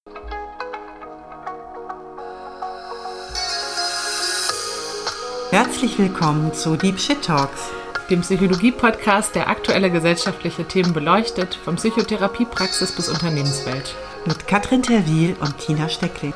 Herzlich willkommen zu Deep Shit Talks, dem Psychologie-Podcast, der aktuelle gesellschaftliche Themen beleuchtet, von Psychotherapiepraxis bis Unternehmenswelt. Mit Katrin Terwiehl und Tina Steckling.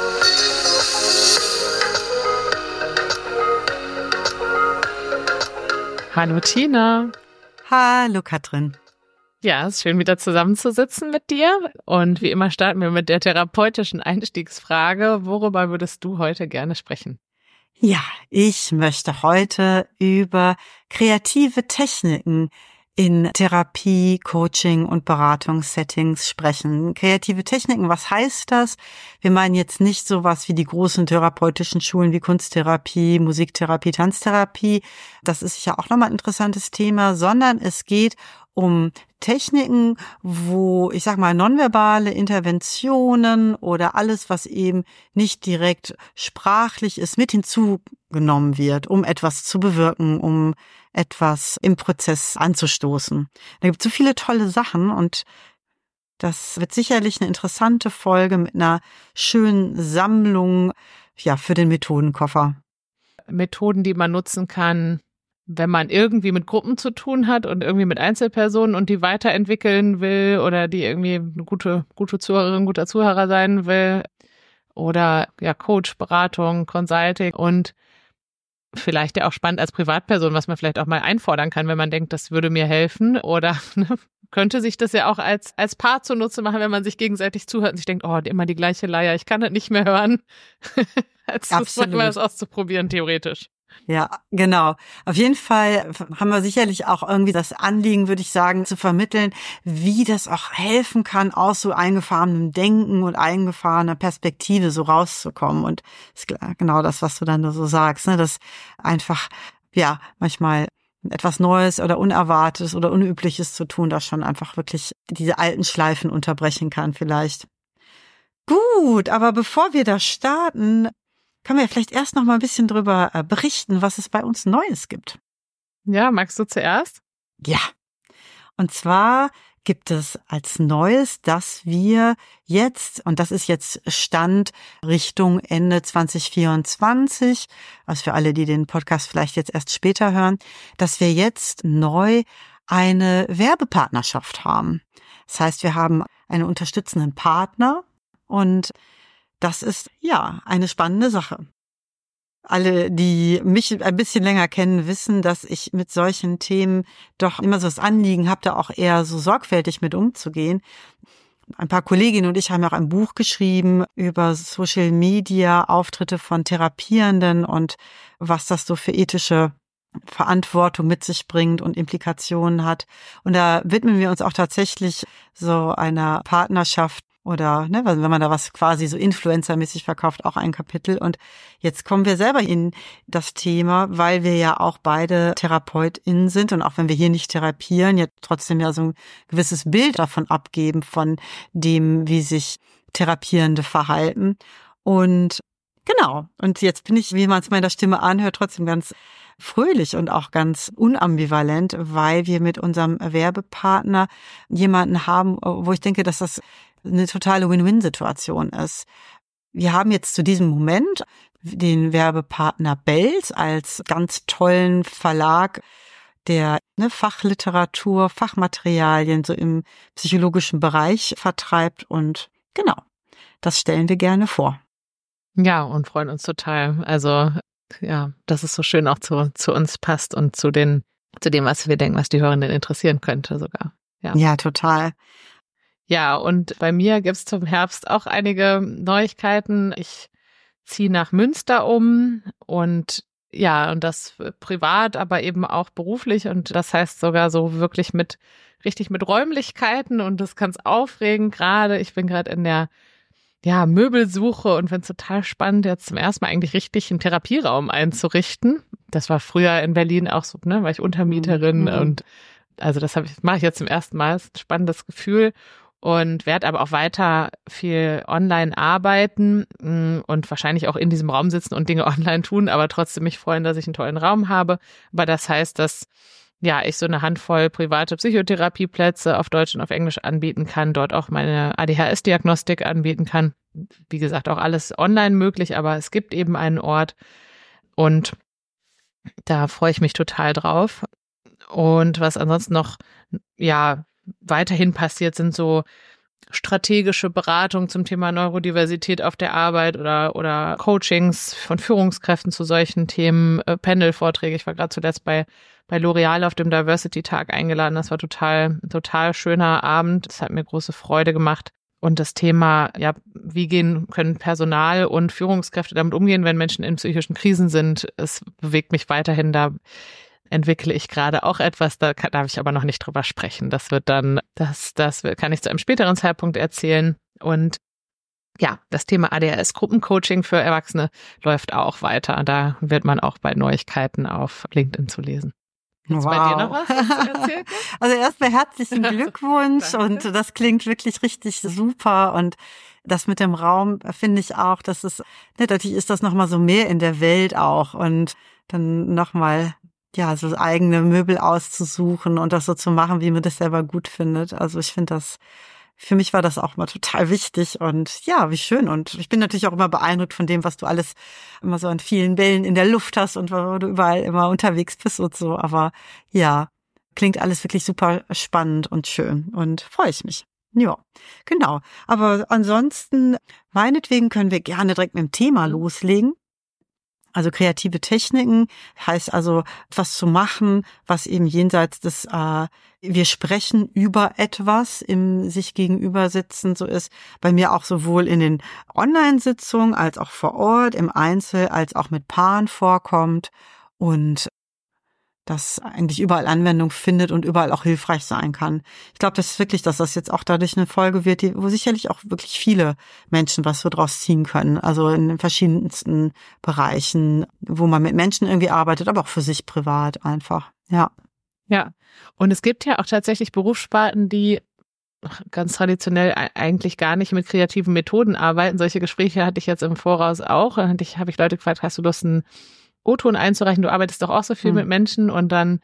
Hallo Tina. Hallo Katrin. Ja, es ist schön, wieder zusammenzusitzen mit dir. Und wie immer starten wir mit der therapeutischen Einstiegsfrage. Worüber würdest du heute gerne sprechen? Ja, ich möchte heute über kreative Techniken in Therapie, Coaching und Beratungssettings sprechen. Kreative Techniken, was heißt das? Wir meinen jetzt nicht sowas wie die großen therapeutischen Schulen wie Kunsttherapie, Musiktherapie, Tanztherapie. Das ist ja auch nochmal ein interessantes Thema, sondern es geht um Techniken, wo, ich sag mal, nonverbale Interventionen oder alles, was eben nicht direkt sprachlich ist, mit hinzugenommen wird, um etwas zu bewirken, um etwas im Prozess anzustoßen. Da gibt es so viele tolle Sachen und das wird sicherlich eine interessante Folge mit einer schönen Sammlung, ja, für den Methodenkoffer. Methoden, die man nutzen kann, wenn man irgendwie mit Gruppen zu tun hat und irgendwie mit Einzelpersonen und die weiterentwickeln will oder die irgendwie eine gute Zuhörerin, guter Zuhörer sein will oder ja Coach, Beratung, Consulting und vielleicht ja auch spannend als Privatperson, was man vielleicht auch mal einfordern kann, wenn man denkt, das würde mir helfen oder könnte sich das ja auch als Paar zunutze machen, wenn man sich gegenseitig zuhört und sich denkt, oh, immer die gleiche Leier, ich kann das nicht mehr hören. Als mal was auszuprobieren, theoretisch. Ja, genau. Auf jeden Fall haben wir sicherlich auch irgendwie das Anliegen, würde ich sagen, zu vermitteln, wie das auch helfen kann, aus so eingefahrenem Denken und eingefahrener Perspektive so rauszukommen. Und ist genau das, was du dann so sagst, ne, dass einfach, ja, manchmal etwas Neues oder Unerwartetes oder Unübliches zu tun, das schon einfach wirklich diese alten Schleifen unterbrechen kann vielleicht. Gut, aber bevor wir da starten, können wir vielleicht erst noch mal ein bisschen drüber berichten, was es bei uns Neues gibt. Ja, magst du zuerst? Ja, und zwar gibt es als Neues, dass wir jetzt, und das ist jetzt Stand Richtung Ende 2024, also für alle, die den Podcast vielleicht jetzt erst später hören, dass wir jetzt neu eine Werbepartnerschaft haben. Das heißt, wir haben einen unterstützenden Partner und das ist ja eine spannende Sache. Alle, die mich ein bisschen länger kennen, wissen, dass ich mit solchen Themen doch immer so das Anliegen habe, da auch eher so sorgfältig mit umzugehen. Ein paar Kolleginnen und ich haben auch ein Buch geschrieben über Social Media, Auftritte von Therapierenden und was das so für ethische Verantwortung mit sich bringt und Implikationen hat. Und da widmen wir uns auch tatsächlich so einer Partnerschaft oder ne, wenn man da was quasi so influencermäßig verkauft, auch ein Kapitel. Und jetzt kommen wir selber in das Thema, weil wir ja auch beide TherapeutInnen sind und auch wenn wir hier nicht therapieren, jetzt trotzdem ja so ein gewisses Bild davon abgeben, von dem, wie sich Therapierende verhalten. Und genau, und jetzt bin ich, wie man es meiner Stimme anhört, trotzdem ganz fröhlich und auch ganz unambivalent, weil wir mit unserem Werbepartner jemanden haben, wo ich denke, dass das eine totale Win-Win-Situation ist. Wir haben jetzt zu diesem Moment den Werbepartner Belz als ganz tollen Verlag, der Fachliteratur, Fachmaterialien so im psychologischen Bereich vertreibt und genau, das stellen wir gerne vor. Ja, und freuen uns total. Also ja, dass es so schön auch zu uns passt und zu dem, was wir denken, was die Hörenden interessieren könnte sogar. Ja, total. Ja, und bei mir gibt's zum Herbst auch einige Neuigkeiten. Ich ziehe nach Münster um und ja, und das privat, aber eben auch beruflich und das heißt sogar so wirklich richtig mit Räumlichkeiten und das ist ganz aufregend gerade. Ich bin gerade in der Möbelsuche und finde es total spannend, jetzt zum ersten Mal eigentlich richtig einen Therapieraum einzurichten. Das war früher in Berlin auch so, ne, war ich Untermieterin und also das mache ich jetzt zum ersten Mal. Das ist ein spannendes Gefühl. Und werde aber auch weiter viel online arbeiten und wahrscheinlich auch in diesem Raum sitzen und Dinge online tun, aber trotzdem mich freuen, dass ich einen tollen Raum habe. Aber das heißt, dass ja, ich so eine Handvoll private Psychotherapieplätze auf Deutsch und auf Englisch anbieten kann, dort auch meine ADHS-Diagnostik anbieten kann. Wie gesagt, auch alles online möglich, aber es gibt eben einen Ort und da freue ich mich total drauf. Und was ansonsten noch, ja, weiterhin passiert, sind so strategische Beratung zum Thema Neurodiversität auf der Arbeit oder Coachings von Führungskräften zu solchen Themen, Panel-Vorträge. Ich war gerade zuletzt bei L'Oreal auf dem Diversity-Tag eingeladen. Das war total schöner Abend. Das hat mir große Freude gemacht. Und das Thema, ja, wie können Personal und Führungskräfte damit umgehen, wenn Menschen in psychischen Krisen sind, es bewegt mich weiterhin. Da entwickle ich gerade auch etwas, da darf ich aber noch nicht drüber sprechen. Das wird dann, das kann ich zu einem späteren Zeitpunkt erzählen. Und ja, das Thema ADHS-Gruppencoaching für Erwachsene läuft auch weiter. Da wird man auch bei Neuigkeiten auf LinkedIn zu lesen. Gibt's bei dir noch was zu erzählen? Also erstmal herzlichen Glückwunsch und das klingt wirklich richtig super und das mit dem Raum finde ich auch, dass es, natürlich ist das nochmal so mehr in der Welt auch und dann nochmal ja, so eigene Möbel auszusuchen und das so zu machen, wie man das selber gut findet. Also ich finde das, für mich war das auch mal total wichtig und ja, wie schön. Und ich bin natürlich auch immer beeindruckt von dem, was du alles immer so an vielen Bällen in der Luft hast und wo du überall immer unterwegs bist und so. Aber ja, klingt alles wirklich super spannend und schön und freue ich mich. Ja, genau. Aber ansonsten, meinetwegen können wir gerne direkt mit dem Thema loslegen. Also kreative Techniken heißt also etwas zu machen, was eben jenseits des, wir sprechen über etwas im sich gegenüber sitzen, so ist bei mir auch sowohl in den Online-Sitzungen als auch vor Ort, im Einzel, als auch mit Paaren vorkommt und das eigentlich überall Anwendung findet und überall auch hilfreich sein kann. Ich glaube, das ist wirklich, dass das jetzt auch dadurch eine Folge wird, wo sicherlich auch wirklich viele Menschen was so draus ziehen können. Also in den verschiedensten Bereichen, wo man mit Menschen irgendwie arbeitet, aber auch für sich privat einfach. Ja. Ja. Und es gibt ja auch tatsächlich Berufssparten, die ganz traditionell eigentlich gar nicht mit kreativen Methoden arbeiten. Solche Gespräche hatte ich jetzt im Voraus auch. Da habe ich Leute gefragt, hast du Lust, einen O-Ton einzureichen, du arbeitest doch auch so viel mit Menschen und dann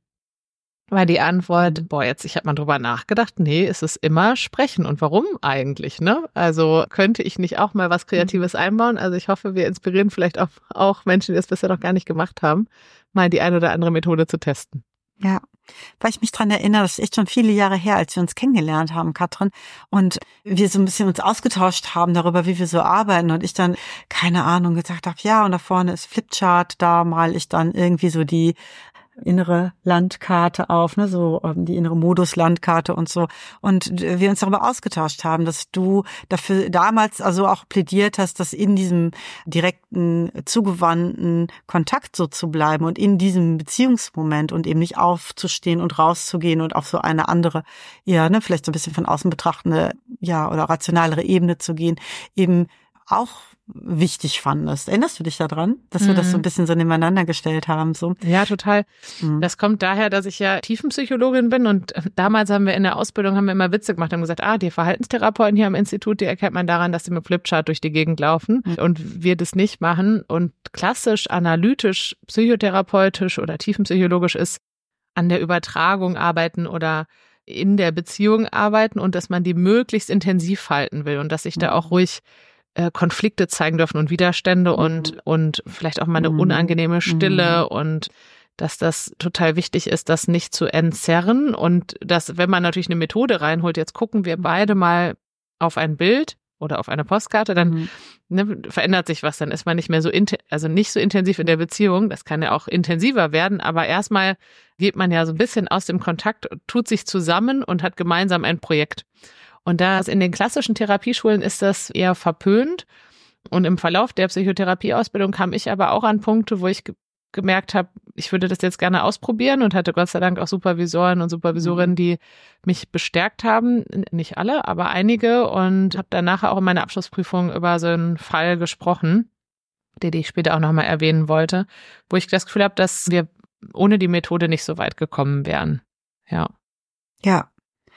war die Antwort, ich habe mal drüber nachgedacht, nee, es ist immer sprechen und warum eigentlich, ne? Also könnte ich nicht auch mal was Kreatives einbauen? Also ich hoffe, wir inspirieren vielleicht auch Menschen, die es bisher noch gar nicht gemacht haben, mal die eine oder andere Methode zu testen. Ja, weil ich mich dran erinnere, das ist echt schon viele Jahre her, als wir uns kennengelernt haben, Katrin, und wir so ein bisschen uns ausgetauscht haben darüber, wie wir so arbeiten und ich dann, keine Ahnung, gesagt habe, ja, und da vorne ist Flipchart, da mal ich dann irgendwie so die innere Landkarte auf, ne, so die innere Modus-Landkarte und so. Und wir uns darüber ausgetauscht haben, dass du dafür damals also auch plädiert hast, dass in diesem direkten, zugewandten Kontakt so zu bleiben und in diesem Beziehungsmoment und eben nicht aufzustehen und rauszugehen und auf so eine andere, ja, ne, vielleicht so ein bisschen von außen betrachtende, ja, oder rationalere Ebene zu gehen, eben auch wichtig fandest. Erinnerst du dich daran, dass wir das so ein bisschen so nebeneinander gestellt haben? So? Ja, total. Das kommt daher, dass ich ja Tiefenpsychologin bin und damals haben wir in der Ausbildung immer Witze gemacht, haben gesagt, die Verhaltenstherapeuten hier am Institut, die erkennt man daran, dass sie mit Flipchart durch die Gegend laufen und wir das nicht machen. Und klassisch, analytisch, psychotherapeutisch oder tiefenpsychologisch ist an der Übertragung arbeiten oder in der Beziehung arbeiten und dass man die möglichst intensiv halten will und dass sich da auch ruhig Konflikte zeigen dürfen und Widerstände und vielleicht auch mal eine unangenehme Stille und dass das total wichtig ist, das nicht zu entzerren und dass, wenn man natürlich eine Methode reinholt, jetzt gucken wir beide mal auf ein Bild oder auf eine Postkarte, dann verändert sich was, dann ist man nicht mehr so nicht so intensiv in der Beziehung, das kann ja auch intensiver werden, aber erstmal geht man ja so ein bisschen aus dem Kontakt, tut sich zusammen und hat gemeinsam ein Projekt. Und in den klassischen Therapieschulen ist das eher verpönt. Und im Verlauf der Psychotherapieausbildung kam ich aber auch an Punkte, wo ich gemerkt habe, ich würde das jetzt gerne ausprobieren und hatte Gott sei Dank auch Supervisoren und Supervisorinnen, die mich bestärkt haben. Nicht alle, aber einige. Und habe dann nachher auch in meiner Abschlussprüfung über so einen Fall gesprochen, den ich später auch nochmal erwähnen wollte, wo ich das Gefühl habe, dass wir ohne die Methode nicht so weit gekommen wären. Ja. Ja.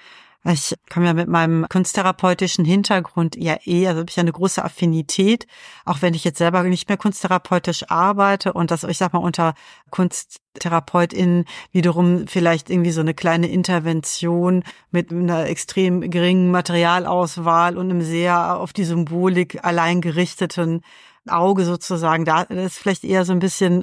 Ich komme ja mit meinem kunsttherapeutischen Hintergrund also habe ich ja eine große Affinität, auch wenn ich jetzt selber nicht mehr kunsttherapeutisch arbeite und das, ich sag mal, unter KunsttherapeutInnen wiederum vielleicht irgendwie so eine kleine Intervention mit einer extrem geringen Materialauswahl und einem sehr auf die Symbolik allein gerichteten Auge sozusagen. Da ist vielleicht eher so ein bisschen,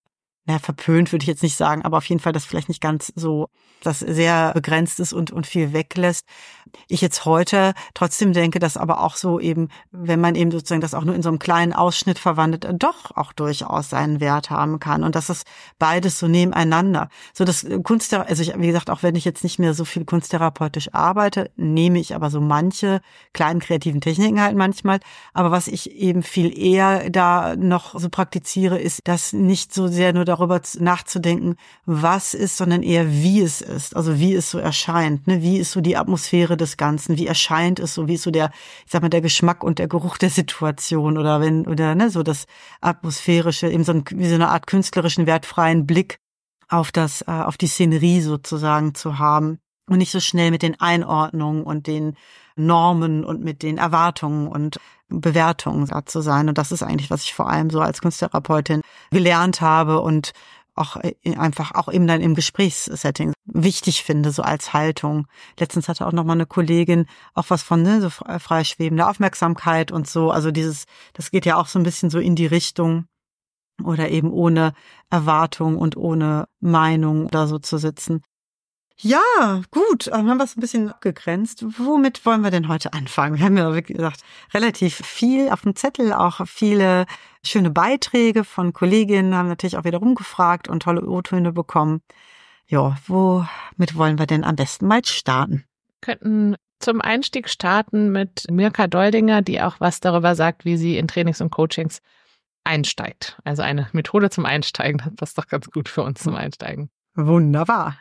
verpönt würde ich jetzt nicht sagen, aber auf jeden Fall das vielleicht nicht ganz so, das sehr begrenzt ist und viel weglässt. Ich jetzt heute trotzdem denke, dass aber auch so eben, wenn man eben sozusagen das auch nur in so einem kleinen Ausschnitt verwandelt, doch auch durchaus seinen Wert haben kann und dass es beides so nebeneinander. So das wie gesagt, auch wenn ich jetzt nicht mehr so viel kunsttherapeutisch arbeite, nehme ich aber so manche kleinen kreativen Techniken halt manchmal. Aber was ich eben viel eher da noch so praktiziere, ist, das nicht so sehr nur darüber nachzudenken, was ist, sondern eher wie es ist, also wie es so erscheint, ne? Wie ist so die Atmosphäre des Ganzen, wie erscheint es so, wie ist so der, ich sag mal, der Geschmack und der Geruch der Situation so das Atmosphärische, eben wie so eine Art künstlerischen, wertfreien Blick auf auf die Szenerie sozusagen zu haben und nicht so schnell mit den Einordnungen und den Normen und mit den Erwartungen und Bewertungen da zu sein. Und das ist eigentlich, was ich vor allem so als Kunsttherapeutin gelernt habe und auch einfach auch eben dann im Gesprächssetting wichtig finde, so als Haltung. Letztens hatte auch noch mal eine Kollegin auch was von so freischwebender Aufmerksamkeit und so. Also das geht ja auch so ein bisschen so in die Richtung oder eben ohne Erwartung und ohne Meinung da so zu sitzen. Ja, gut, haben wir es ein bisschen abgegrenzt. Womit wollen wir denn heute anfangen? Wir haben ja, wie gesagt, relativ viel auf dem Zettel, auch viele schöne Beiträge von Kolleginnen, haben natürlich auch wieder rumgefragt und tolle O-Töne bekommen. Ja, womit wollen wir denn am besten mal starten? Könnten zum Einstieg starten mit Mirka Doldinger, die auch was darüber sagt, wie sie in Trainings und Coachings einsteigt. Also eine Methode zum Einsteigen, das passt doch ganz gut für uns zum Einsteigen. Wunderbar.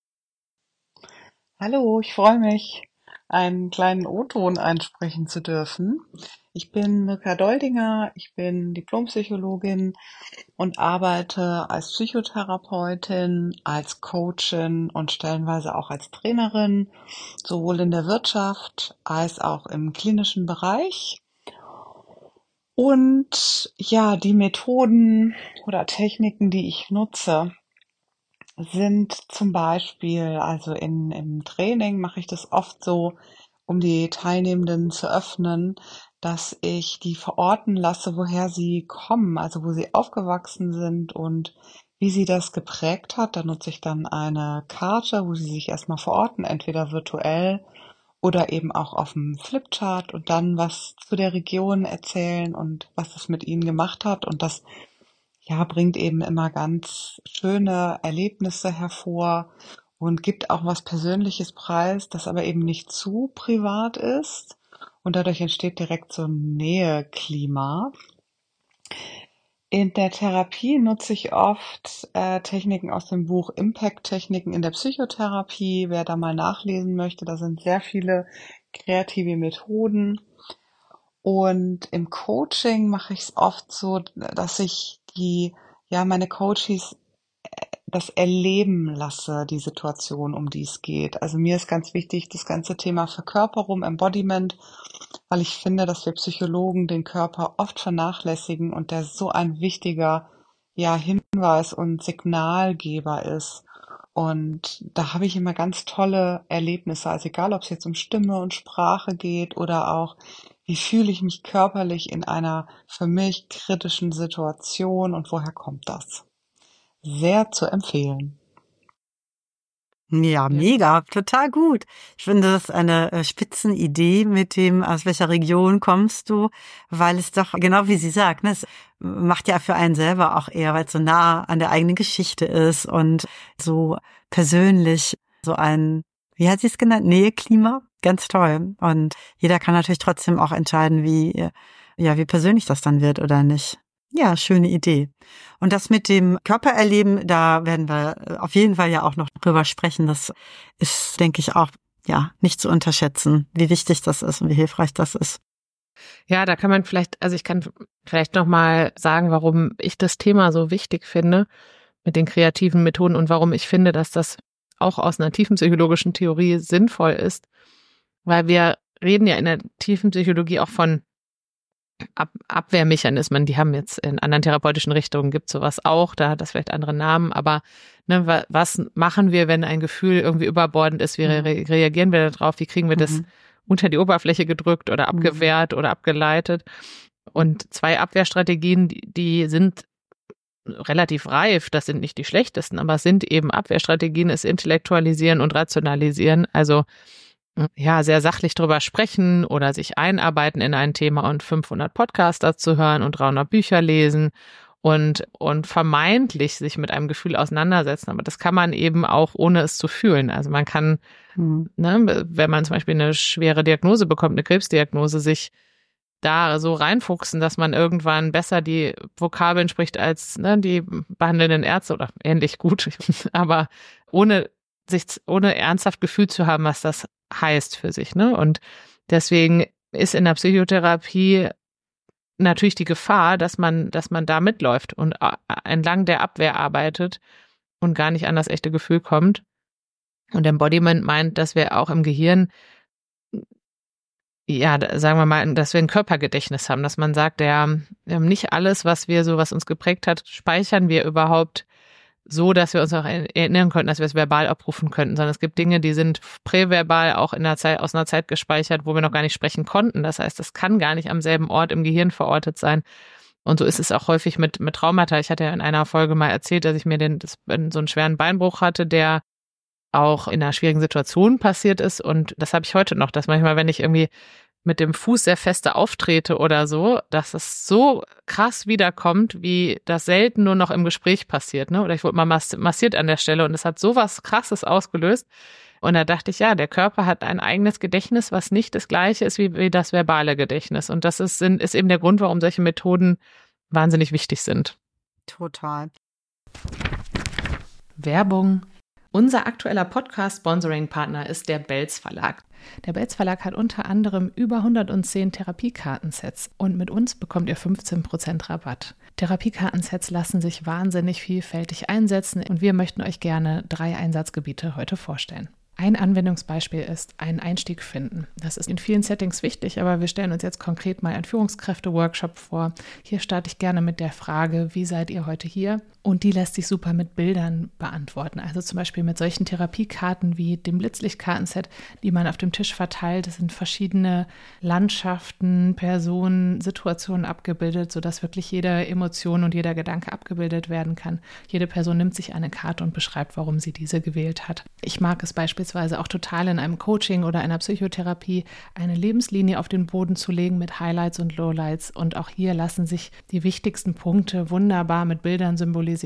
Hallo, ich freue mich, einen kleinen O-Ton einsprechen zu dürfen. Ich bin Mirka Doldinger, ich bin Diplompsychologin und arbeite als Psychotherapeutin, als Coachin und stellenweise auch als Trainerin, sowohl in der Wirtschaft als auch im klinischen Bereich. Und ja, die Methoden oder Techniken, die ich nutze, sind zum Beispiel, also im Training mache ich das oft so, um die Teilnehmenden zu öffnen, dass ich die verorten lasse, woher sie kommen, also wo sie aufgewachsen sind und wie sie das geprägt hat. Da nutze ich dann eine Karte, wo sie sich erstmal verorten, entweder virtuell oder eben auch auf dem Flipchart und dann was zu der Region erzählen und was es mit ihnen gemacht hat. Und das bringt eben immer ganz schöne Erlebnisse hervor und gibt auch was Persönliches preis, das aber eben nicht zu privat ist. Und dadurch entsteht direkt so ein Näheklima. In der Therapie nutze ich oft Techniken aus dem Buch Impact-Techniken in der Psychotherapie. Wer da mal nachlesen möchte, da sind sehr viele kreative Methoden. Und im Coaching mache ich es oft so, dass ich meine Coaches das erleben lasse, die Situation, um die es geht. Also mir ist ganz wichtig das ganze Thema Verkörperung, Embodiment, weil ich finde, dass wir Psychologen den Körper oft vernachlässigen und der so ein wichtiger Hinweis und Signalgeber ist. Und da habe ich immer ganz tolle Erlebnisse, also egal, ob es jetzt um Stimme und Sprache geht oder auch, wie fühle ich mich körperlich in einer für mich kritischen Situation und woher kommt das? Sehr zu empfehlen. Ja, mega, total gut. Ich finde das eine Spitzenidee mit dem, aus welcher Region kommst du, weil es doch, genau wie sie sagt, ne, es macht ja für einen selber auch eher, weil es so nah an der eigenen Geschichte ist und so persönlich so ein, wie hat sie es genannt, Näheklima, ganz toll. Und jeder kann natürlich trotzdem auch entscheiden, wie persönlich das dann wird oder nicht. Ja, schöne Idee. Und das mit dem Körpererleben, da werden wir auf jeden Fall ja auch noch drüber sprechen. Das ist, denke ich, auch nicht zu unterschätzen, wie wichtig das ist und wie hilfreich das ist. Ja, da kann man ich kann vielleicht noch mal sagen, warum ich das Thema so wichtig finde mit den kreativen Methoden und warum ich finde, dass das auch aus einer tiefenpsychologischen Theorie sinnvoll ist, weil wir reden ja in der Tiefenpsychologie auch von Abwehrmechanismen, die haben jetzt in anderen therapeutischen Richtungen, gibt sowas auch, da hat das vielleicht andere Namen, aber ne, was machen wir, wenn ein Gefühl irgendwie überbordend ist, wie reagieren wir darauf, wie kriegen wir das unter die Oberfläche gedrückt oder abgewehrt oder abgeleitet? Und 2 Abwehrstrategien, die sind relativ reif, das sind nicht die schlechtesten, aber es sind eben Abwehrstrategien, ist Intellektualisieren und Rationalisieren, also ja, sehr sachlich drüber sprechen oder sich einarbeiten in ein Thema und 500 Podcasts dazu hören und 300 Bücher lesen und vermeintlich sich mit einem Gefühl auseinandersetzen. Aber das kann man eben auch, ohne es zu fühlen. Also man kann, ne, wenn man zum Beispiel eine schwere Diagnose bekommt, eine Krebsdiagnose, sich da so reinfuchsen, dass man irgendwann besser die Vokabeln spricht als die behandelnden Ärzte oder ähnlich gut, aber ohne ernsthaft Gefühl zu haben, was das heißt für sich, ne? Und deswegen ist in der Psychotherapie natürlich die Gefahr, dass man da mitläuft und entlang der Abwehr arbeitet und gar nicht an das echte Gefühl kommt. Und Embodiment meint, dass wir auch im Gehirn, ja, sagen wir mal, dass wir ein Körpergedächtnis haben, dass man sagt, nicht alles, was uns geprägt hat, speichern wir überhaupt so, dass wir uns auch erinnern könnten, dass wir es verbal abrufen könnten, sondern es gibt Dinge, die sind präverbal auch aus einer Zeit gespeichert, wo wir noch gar nicht sprechen konnten. Das heißt, das kann gar nicht am selben Ort im Gehirn verortet sein. Und so ist es auch häufig mit Traumata. Ich hatte ja in einer Folge mal erzählt, dass ich mir so einen schweren Beinbruch hatte, der auch in einer schwierigen Situation passiert ist. Und das habe ich heute noch, dass manchmal, wenn ich irgendwie mit dem Fuß sehr feste auftrete oder so, dass es so krass wiederkommt, wie das selten nur noch im Gespräch passiert, ne? Oder ich wurde mal massiert an der Stelle und es hat so was Krasses ausgelöst. Und da dachte ich, ja, der Körper hat ein eigenes Gedächtnis, was nicht das gleiche ist wie das verbale Gedächtnis. Und das ist eben der Grund, warum solche Methoden wahnsinnig wichtig sind. Total. Werbung. Unser aktueller Podcast-Sponsoring-Partner ist der Belz Verlag. Der Belz Verlag hat unter anderem über 110 Therapiekartensets und mit uns bekommt ihr 15% Rabatt. Therapiekartensets lassen sich wahnsinnig vielfältig einsetzen und wir möchten euch gerne 3 Einsatzgebiete heute vorstellen. Ein Anwendungsbeispiel ist einen Einstieg finden. Das ist in vielen Settings wichtig, aber wir stellen uns jetzt konkret mal einen Führungskräfte-Workshop vor. Hier starte ich gerne mit der Frage, wie seid ihr heute hier? Und die lässt sich super mit Bildern beantworten. Also zum Beispiel mit solchen Therapiekarten wie dem Blitzlichtkartenset, die man auf dem Tisch verteilt. Es sind verschiedene Landschaften, Personen, Situationen abgebildet, sodass wirklich jede Emotion und jeder Gedanke abgebildet werden kann. Jede Person nimmt sich eine Karte und beschreibt, warum sie diese gewählt hat. Ich mag es beispielsweise auch total in einem Coaching oder einer Psychotherapie eine Lebenslinie auf den Boden zu legen mit Highlights und Lowlights. Und auch hier lassen sich die wichtigsten Punkte wunderbar mit Bildern symbolisieren.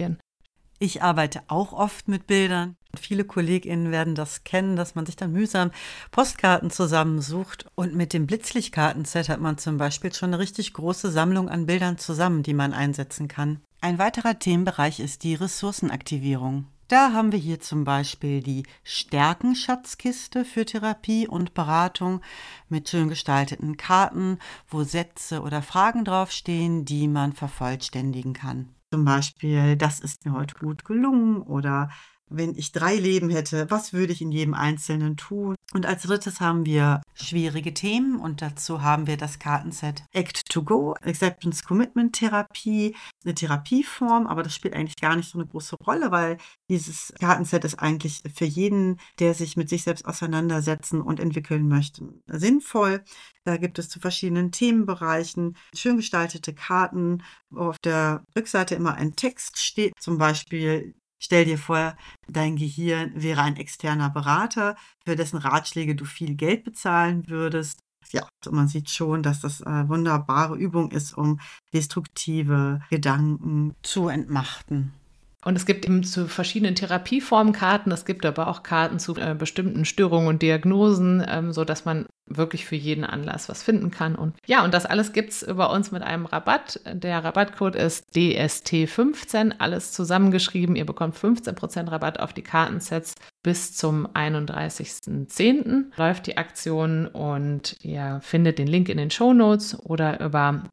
Ich arbeite auch oft mit Bildern. Viele KollegInnen werden das kennen, dass man sich dann mühsam Postkarten zusammensucht. Und mit dem Blitzlichtkartenset hat man zum Beispiel schon eine richtig große Sammlung an Bildern zusammen, die man einsetzen kann. Ein weiterer Themenbereich ist die Ressourcenaktivierung. Da haben wir hier zum Beispiel die Stärkenschatzkiste für Therapie und Beratung mit schön gestalteten Karten, wo Sätze oder Fragen draufstehen, die man vervollständigen kann. Zum Beispiel, das ist mir heute gut gelungen oder wenn ich 3 Leben hätte, was würde ich in jedem Einzelnen tun? Und als drittes haben wir schwierige Themen und dazu haben wir das Kartenset Act to Go, Acceptance Commitment Therapie, eine Therapieform, aber das spielt eigentlich gar nicht so eine große Rolle, weil dieses Kartenset ist eigentlich für jeden, der sich mit sich selbst auseinandersetzen und entwickeln möchte, sinnvoll. Da gibt es zu verschiedenen Themenbereichen schön gestaltete Karten, wo auf der Rückseite immer ein Text steht, zum Beispiel: Stell dir vor, dein Gehirn wäre ein externer Berater, für dessen Ratschläge du viel Geld bezahlen würdest. Ja, also man sieht schon, dass das eine wunderbare Übung ist, um destruktive Gedanken zu entmachten. Und es gibt eben zu verschiedenen Therapieformen Karten. Es gibt aber auch Karten zu bestimmten Störungen und Diagnosen, so dass man wirklich für jeden Anlass was finden kann. Und ja, und das alles gibt's über uns mit einem Rabatt. Der Rabattcode ist DST15, alles zusammengeschrieben. Ihr bekommt 15% Rabatt auf die Kartensets bis zum 31.10. läuft die Aktion und ihr findet den Link in den Shownotes oder über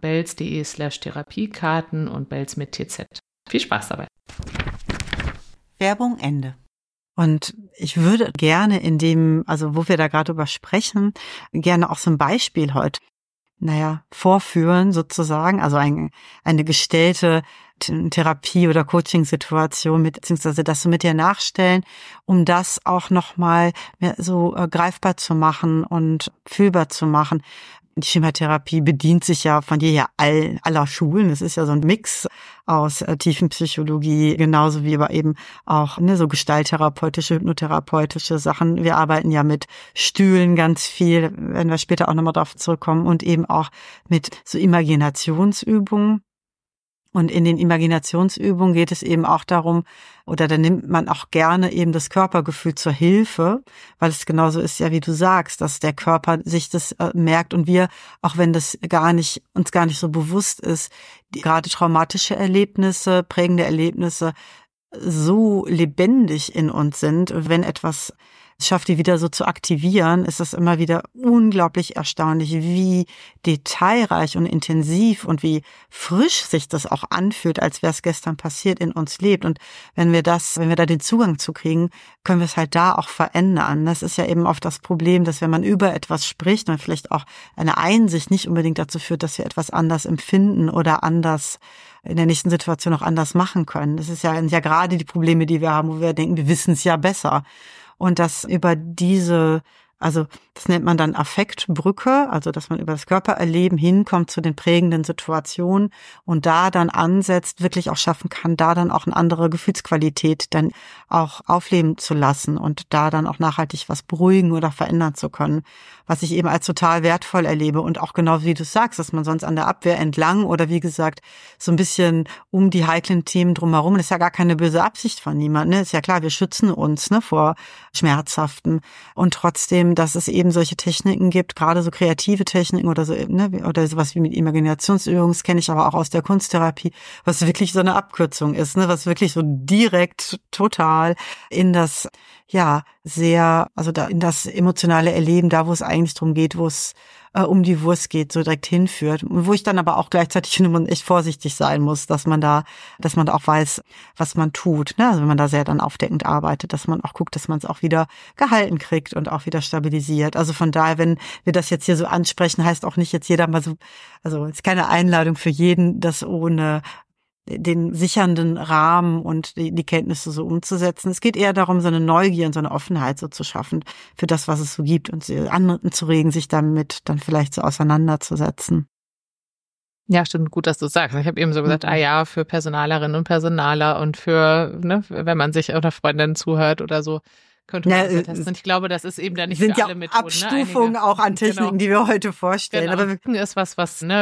belz.de/Therapiekarten und belz mit TZ. Viel Spaß dabei. Werbung Ende. Und ich würde gerne also wo wir da gerade drüber sprechen, gerne auch so ein Beispiel heute, vorführen sozusagen, also eine gestellte Therapie- oder Coaching-Situation beziehungsweise das so mit dir nachstellen, um das auch nochmal so greifbar zu machen und fühlbar zu machen. Die Schematherapie bedient sich ja von jeher aller Schulen. Es ist ja so ein Mix aus Tiefenpsychologie, genauso wie aber eben auch so gestalttherapeutische, hypnotherapeutische Sachen. Wir arbeiten ja mit Stühlen ganz viel, werden wir später auch nochmal drauf zurückkommen, und eben auch mit so Imaginationsübungen. Und in den Imaginationsübungen geht es eben auch darum, oder da nimmt man auch gerne eben das Körpergefühl zur Hilfe, weil es genauso ist ja, wie du sagst, dass der Körper sich das merkt und wir, auch wenn das uns gar nicht so bewusst ist, gerade traumatische Erlebnisse, prägende Erlebnisse so lebendig in uns sind. Wenn etwas schafft, die wieder so zu aktivieren, ist das immer wieder unglaublich erstaunlich, wie detailreich und intensiv und wie frisch sich das auch anfühlt, als wäre es gestern passiert, in uns lebt. Und wenn wir da den Zugang zu kriegen, können wir es halt da auch verändern. Das ist ja eben oft das Problem, dass wenn man über etwas spricht und vielleicht auch eine Einsicht nicht unbedingt dazu führt, dass wir etwas anders empfinden oder anders in der nächsten Situation auch anders machen können. Das ist ja gerade die Probleme, die wir haben, wo wir denken, wir wissen es ja besser. Und das das nennt man dann Affektbrücke, also dass man über das Körpererleben hinkommt zu den prägenden Situationen und da dann ansetzt, wirklich auch schaffen kann, da dann auch eine andere Gefühlsqualität dann auch aufleben zu lassen und da dann auch nachhaltig was beruhigen oder verändern zu können, was ich eben als total wertvoll erlebe. Und auch genau wie du sagst, dass man sonst an der Abwehr entlang oder wie gesagt so ein bisschen um die heiklen Themen drumherum, das ist ja gar keine böse Absicht von niemandem, ne? Ist ja klar, wir schützen uns vor Schmerzhaften, und trotzdem, dass es eben solche Techniken gibt, gerade so kreative Techniken oder so, oder sowas wie mit Imaginationsübungen, das kenne ich aber auch aus der Kunsttherapie, was wirklich so eine Abkürzung ist, was wirklich so direkt total in das, in das emotionale Erleben, da wo es eigentlich drum geht, wo es um die Wurst geht, so direkt hinführt. Wo ich dann aber auch gleichzeitig finde, man echt vorsichtig sein muss, dass man da auch weiß, was man tut. Ne? Also wenn man da sehr dann aufdeckend arbeitet, dass man auch guckt, dass man es auch wieder gehalten kriegt und auch wieder stabilisiert. Also von daher, wenn wir das jetzt hier so ansprechen, heißt auch nicht jetzt jeder mal so, also ist keine Einladung für jeden, das ohne den sichernden Rahmen und die Kenntnisse so umzusetzen. Es geht eher darum, so eine Neugier und so eine Offenheit so zu schaffen für das, was es so gibt und anderen zu regen, sich damit dann vielleicht so auseinanderzusetzen. Ja, stimmt, gut, dass du sagst. Ich habe eben so gesagt, für Personalerinnen und Personaler und für, wenn man sich oder Freundinnen zuhört oder so, könnte man das testen. Und ich glaube, das ist eben dann nicht für alle Methoden. Abstufungen auch an Techniken, die wir heute vorstellen. Genau. Aber ist was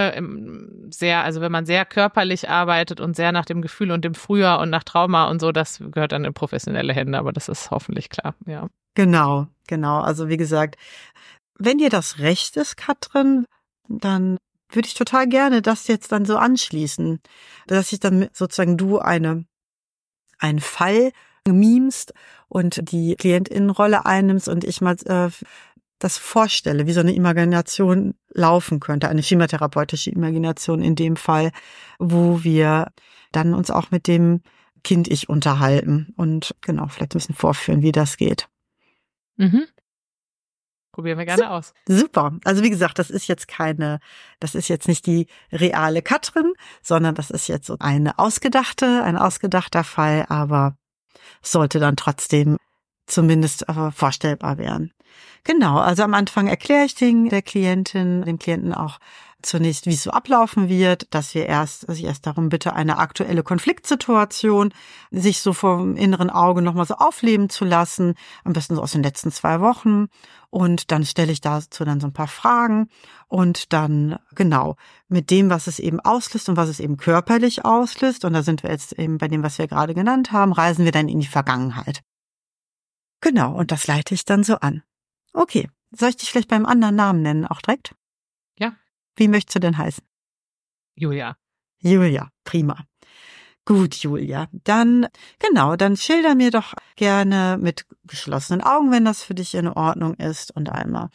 sehr, also wenn man sehr körperlich arbeitet und sehr nach dem Gefühl und dem Früher und nach Trauma und so, das gehört dann in professionelle Hände, aber das ist hoffentlich klar, ja. Genau. Also wie gesagt, wenn dir das recht ist, Katrin, dann würde ich total gerne das jetzt dann so anschließen, dass ich dann sozusagen du einen Fall memst und die Klientinnenrolle einnimmst und ich mal das vorstelle, wie so eine Imagination laufen könnte, eine schematherapeutische Imagination in dem Fall, wo wir dann uns auch mit dem Kind-Ich unterhalten und genau, vielleicht ein bisschen vorführen, wie das geht. Mhm. Probieren wir gerne aus. Super. Also wie gesagt, das ist jetzt nicht die reale Katrin, sondern das ist jetzt so ein ausgedachter Fall, aber sollte dann trotzdem zumindest vorstellbar werden. Genau, also am Anfang erkläre ich dem Klienten auch zunächst, wie es so ablaufen wird, dass ich erst darum bitte, eine aktuelle Konfliktsituation sich so vom inneren Auge nochmal so aufleben zu lassen, am besten so aus den letzten 2 Wochen. Und dann stelle ich dazu dann so ein paar Fragen und dann genau mit dem, was es eben auslöst und was es eben körperlich auslöst, und da sind wir jetzt eben bei dem, was wir gerade genannt haben, reisen wir dann in die Vergangenheit. Genau, und das leite ich dann so an. Okay, soll ich dich vielleicht beim anderen Namen nennen, auch direkt? Ja. Wie möchtest du denn heißen? Julia, prima. Gut, Julia. Dann schilder mir doch gerne mit geschlossenen Augen, wenn das für dich in Ordnung ist, und erstmal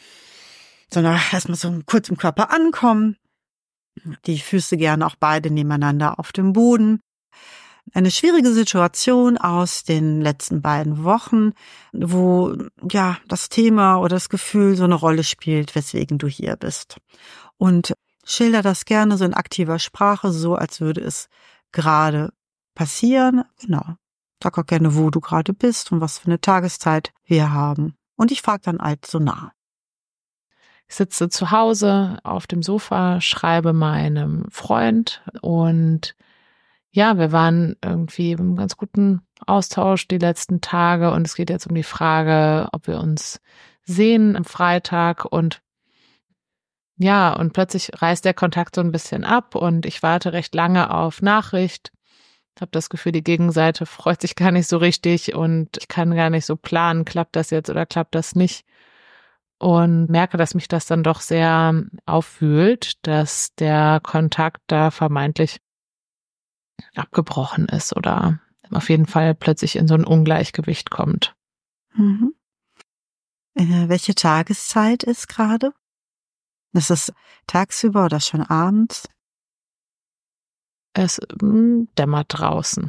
so kurz im Körper ankommen. Die Füße gerne auch beide nebeneinander auf dem Boden. eine schwierige Situation aus den letzten beiden Wochen, wo ja das Thema oder das Gefühl so eine Rolle spielt, weswegen du hier bist. Und schilder das gerne so in aktiver Sprache, so als würde es gerade passieren. Genau. Sag auch gerne, wo du gerade bist und was für eine Tageszeit wir haben. Und ich frage dann also nach. Ich sitze zu Hause auf dem Sofa, schreibe meinem Freund und ja, wir waren irgendwie im ganz guten Austausch die letzten Tage und es geht jetzt um die Frage, ob wir uns sehen am Freitag und ja, und plötzlich reißt der Kontakt so ein bisschen ab und ich warte recht lange auf Nachricht. Ich habe das Gefühl, die Gegenseite freut sich gar nicht so richtig und ich kann gar nicht so planen, klappt das jetzt oder klappt das nicht. Und merke, dass mich das dann doch sehr aufwühlt, dass der Kontakt da vermeintlich abgebrochen ist oder auf jeden Fall plötzlich in so ein Ungleichgewicht kommt. Mhm. Welche Tageszeit ist gerade? Ist es tagsüber oder schon abends? Es dämmert draußen.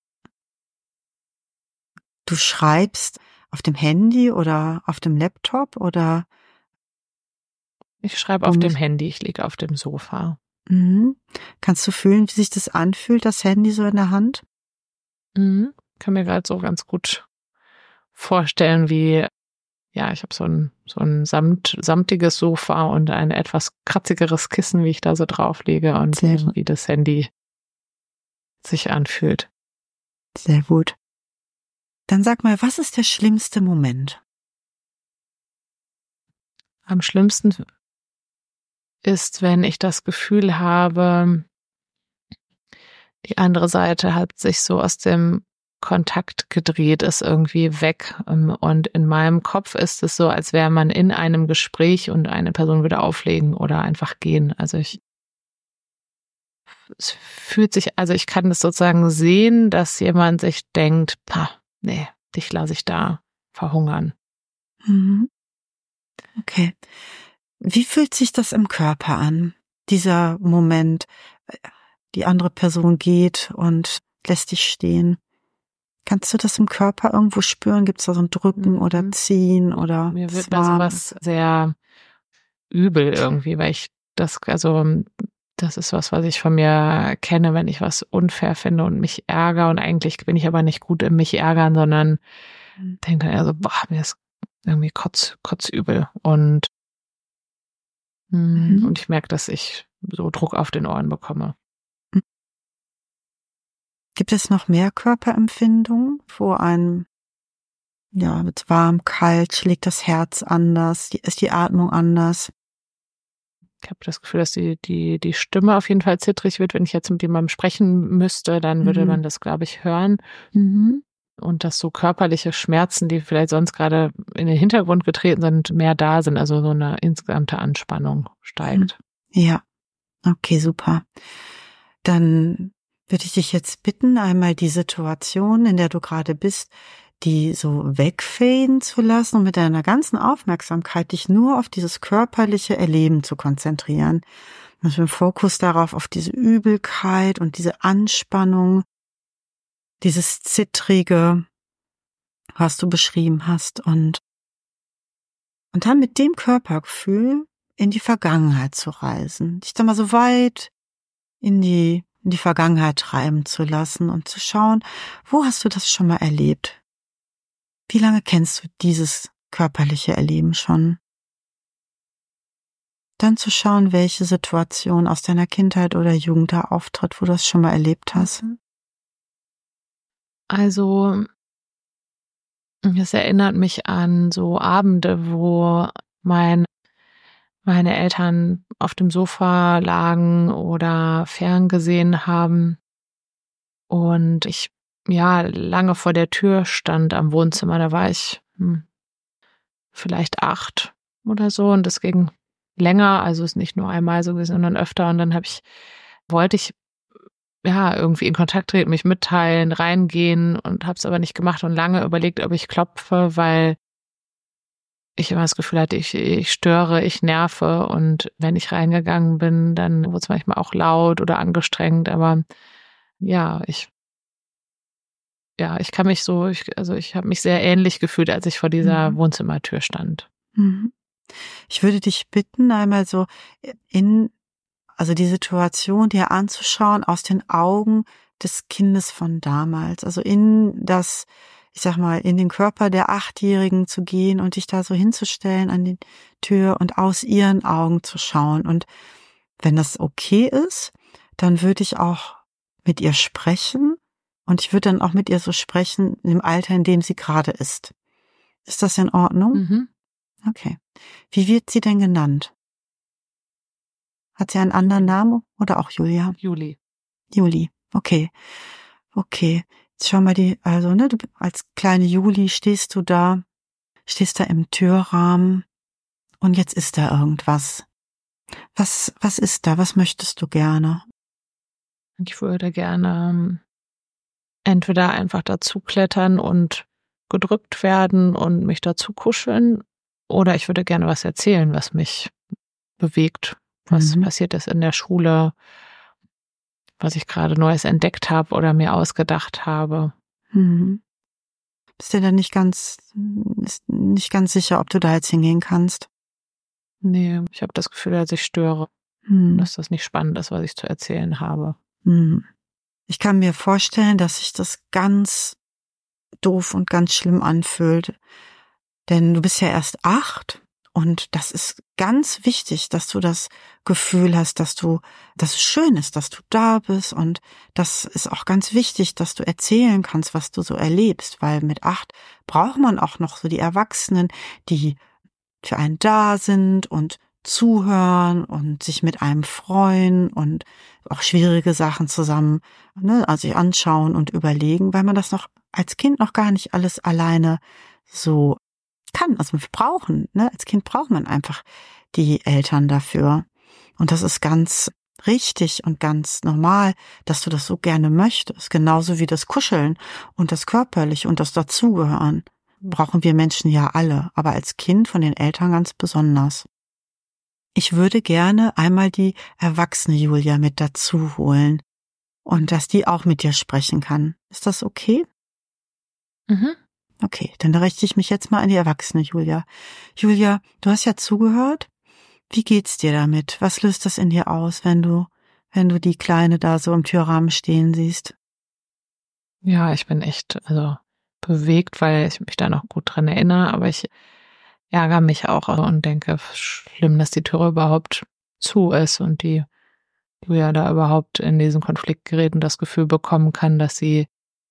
Du schreibst auf dem Handy oder auf dem Laptop oder? Ich schreibe auf dem Handy, ich liege auf dem Sofa. Mhm. Kannst du fühlen, wie sich das anfühlt, das Handy so in der Hand? Kann mir gerade so ganz gut vorstellen, wie, ja, ich habe so ein samtiges Sofa und ein etwas kratzigeres Kissen, wie ich da so drauf liege und wie das Handy sich anfühlt. Sehr gut. Dann sag mal, was ist der schlimmste Moment? Am schlimmsten ist, wenn ich das Gefühl habe, die andere Seite hat sich so aus dem Kontakt gedreht, ist irgendwie weg. Und in meinem Kopf ist es so, als wäre man in einem Gespräch und eine Person würde auflegen oder einfach gehen. Also es fühlt sich, also ich kann das sozusagen sehen, dass jemand sich denkt, nee, dich lasse ich da verhungern. Mhm. Okay. Wie fühlt sich das im Körper an, dieser Moment? Die andere Person geht und lässt dich stehen. Kannst du das im Körper irgendwo spüren? Gibt es da so ein Drücken oder Ziehen oder mir wird da sowas sehr übel irgendwie, weil ich das ist was ich von mir kenne, wenn ich was unfair finde und mich ärgere und eigentlich bin ich aber nicht gut im mich ärgern, sondern denke dann eher so, mir ist irgendwie kotzübel und ich merke, dass ich so Druck auf den Ohren bekomme. Gibt es noch mehr Körperempfindungen, wo einem, ja, wird warm, kalt, schlägt das Herz anders, ist die Atmung anders? Ich habe das Gefühl, dass die Stimme auf jeden Fall zittrig wird. Wenn ich jetzt mit jemandem sprechen müsste, dann würde man das, glaube ich, hören. Und dass so körperliche Schmerzen, die vielleicht sonst gerade in den Hintergrund getreten sind, mehr da sind. Also so eine insgesamte Anspannung steigt. Ja, okay, super. Dann würde ich dich jetzt bitten, einmal die Situation, in der du gerade bist, die so wegfaden zu lassen und mit deiner ganzen Aufmerksamkeit dich nur auf dieses körperliche Erleben zu konzentrieren. Mit dem Fokus darauf, auf diese Übelkeit und diese Anspannung, dieses Zittrige, was du beschrieben hast und dann mit dem Körpergefühl in die Vergangenheit zu reisen, dich da mal so weit in die Vergangenheit treiben zu lassen und zu schauen, wo hast du das schon mal erlebt? Wie lange kennst du dieses körperliche Erleben schon? Dann zu schauen, welche Situation aus deiner Kindheit oder Jugend da auftritt, wo du das schon mal erlebt hast. Also, es erinnert mich an so Abende, wo meine Eltern auf dem Sofa lagen oder ferngesehen haben und ich lange vor der Tür stand am Wohnzimmer. Da war ich vielleicht 8 oder so und das ging länger, also ist nicht nur einmal so gewesen, sondern öfter und dann wollte ich irgendwie in Kontakt treten, mich mitteilen, reingehen und habe es aber nicht gemacht und lange überlegt, ob ich klopfe, weil ich immer das Gefühl hatte, ich störe, ich nerve und wenn ich reingegangen bin, dann wurde es manchmal auch laut oder angestrengt, aber ja, ich ja, ich kann mich ich habe mich sehr ähnlich gefühlt, als ich vor dieser Wohnzimmertür stand. Mhm. Ich würde dich bitten, einmal so also die Situation dir anzuschauen aus den Augen des Kindes von damals. Also ich sag mal, in den Körper der Achtjährigen zu gehen und dich da so hinzustellen an die Tür und aus ihren Augen zu schauen. Und wenn das okay ist, dann würde ich auch mit ihr sprechen und ich würde dann auch mit ihr so sprechen im Alter, in dem sie gerade ist. Ist das in Ordnung? Mhm. Okay. Wie wird sie denn genannt? Hat sie einen anderen Namen oder auch Julia? Juli. Juli. Okay. Okay. Jetzt schau mal du als kleine Juli stehst da im Türrahmen und jetzt ist da irgendwas. Was ist da? Was möchtest du gerne? Ich würde gerne entweder einfach dazu klettern und gedrückt werden und mich dazu kuscheln, oder ich würde gerne was erzählen, was mich bewegt, was passiert ist in der Schule, was ich gerade Neues entdeckt habe oder mir ausgedacht habe. Mhm. Bist du denn nicht ganz sicher, ob du da jetzt hingehen kannst? Nee, ich habe das Gefühl, dass ich störe, dass das nicht spannend ist, was ich zu erzählen habe. Ich kann mir vorstellen, dass sich das ganz doof und ganz schlimm anfühlt. Denn du bist ja erst 8 und das ist ganz wichtig, dass du das Gefühl hast, dass es schön ist, dass du da bist, und das ist auch ganz wichtig, dass du erzählen kannst, was du so erlebst, weil mit 8 braucht man auch noch so die Erwachsenen, die für einen da sind und zuhören und sich mit einem freuen und auch schwierige Sachen zusammen, also sich anschauen und überlegen, weil man das noch als Kind noch gar nicht alles alleine so kann. Also wir brauchen, als Kind braucht man einfach die Eltern dafür. Und das ist ganz richtig und ganz normal, dass du das so gerne möchtest. Genauso wie das Kuscheln und das Körperliche und das Dazugehören. Brauchen wir Menschen ja alle, aber als Kind von den Eltern ganz besonders. Ich würde gerne einmal die erwachsene Julia mit dazu holen und dass die auch mit dir sprechen kann. Ist das okay? Mhm. Okay, dann richte ich mich jetzt mal an die erwachsene Julia. Julia, du hast ja zugehört. Wie geht's dir damit? Was löst das in dir aus, wenn du die Kleine da so im Türrahmen stehen siehst? Ja, ich bin echt bewegt, weil ich mich da noch gut dran erinnere, aber ich ärgere mich auch und denke, schlimm, dass die Tür überhaupt zu ist und die Julia da überhaupt in diesen Konflikt gerät und das Gefühl bekommen kann, dass sie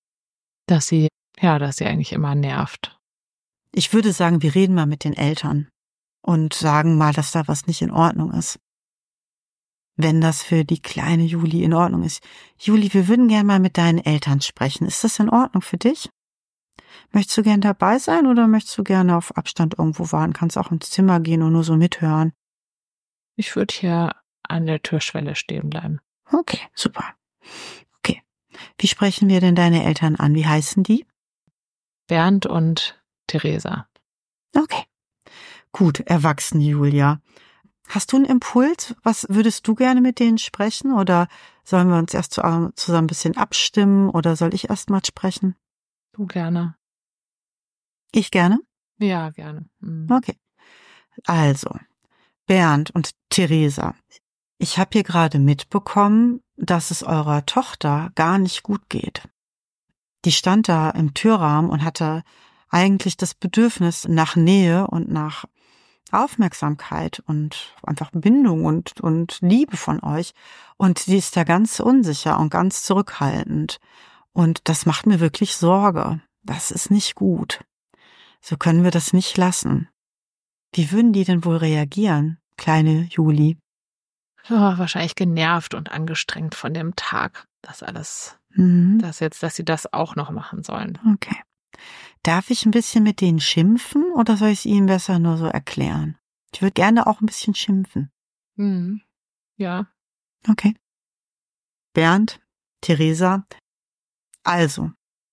eigentlich immer nervt. Ich würde sagen, wir reden mal mit den Eltern und sagen mal, dass da was nicht in Ordnung ist. Wenn das für die kleine Juli in Ordnung ist. Juli, wir würden gerne mal mit deinen Eltern sprechen. Ist das in Ordnung für dich? Möchtest du gern dabei sein oder möchtest du gerne auf Abstand irgendwo warten? Kannst auch ins Zimmer gehen und nur so mithören. Ich würde hier an der Türschwelle stehen bleiben. Okay, super. Okay. Wie sprechen wir denn deine Eltern an? Wie heißen die? Bernd und Theresa. Okay. Gut, erwachsene Julia. Hast du einen Impuls? Was würdest du gerne mit denen sprechen? Oder sollen wir uns erst zusammen ein bisschen abstimmen? Oder soll ich erst mal sprechen? Du gerne. Ich gerne? Ja, gerne. Mhm. Okay. Also, Bernd und Theresa. Ich habe hier gerade mitbekommen, dass es eurer Tochter gar nicht gut geht. Die stand da im Türrahmen und hatte eigentlich das Bedürfnis nach Nähe und nach Aufmerksamkeit und einfach Bindung und Liebe von euch. Und sie ist da ganz unsicher und ganz zurückhaltend. Und das macht mir wirklich Sorge. Das ist nicht gut. So können wir das nicht lassen. Wie würden die denn wohl reagieren, kleine Juli? Ja, wahrscheinlich genervt und angestrengt von dem Tag. Das alles, dass sie das auch noch machen sollen. Okay. Darf ich ein bisschen mit denen schimpfen oder soll ich es ihnen besser nur so erklären? Ich würde gerne auch ein bisschen schimpfen. Mhm. Ja. Okay. Bernd, Theresa, also,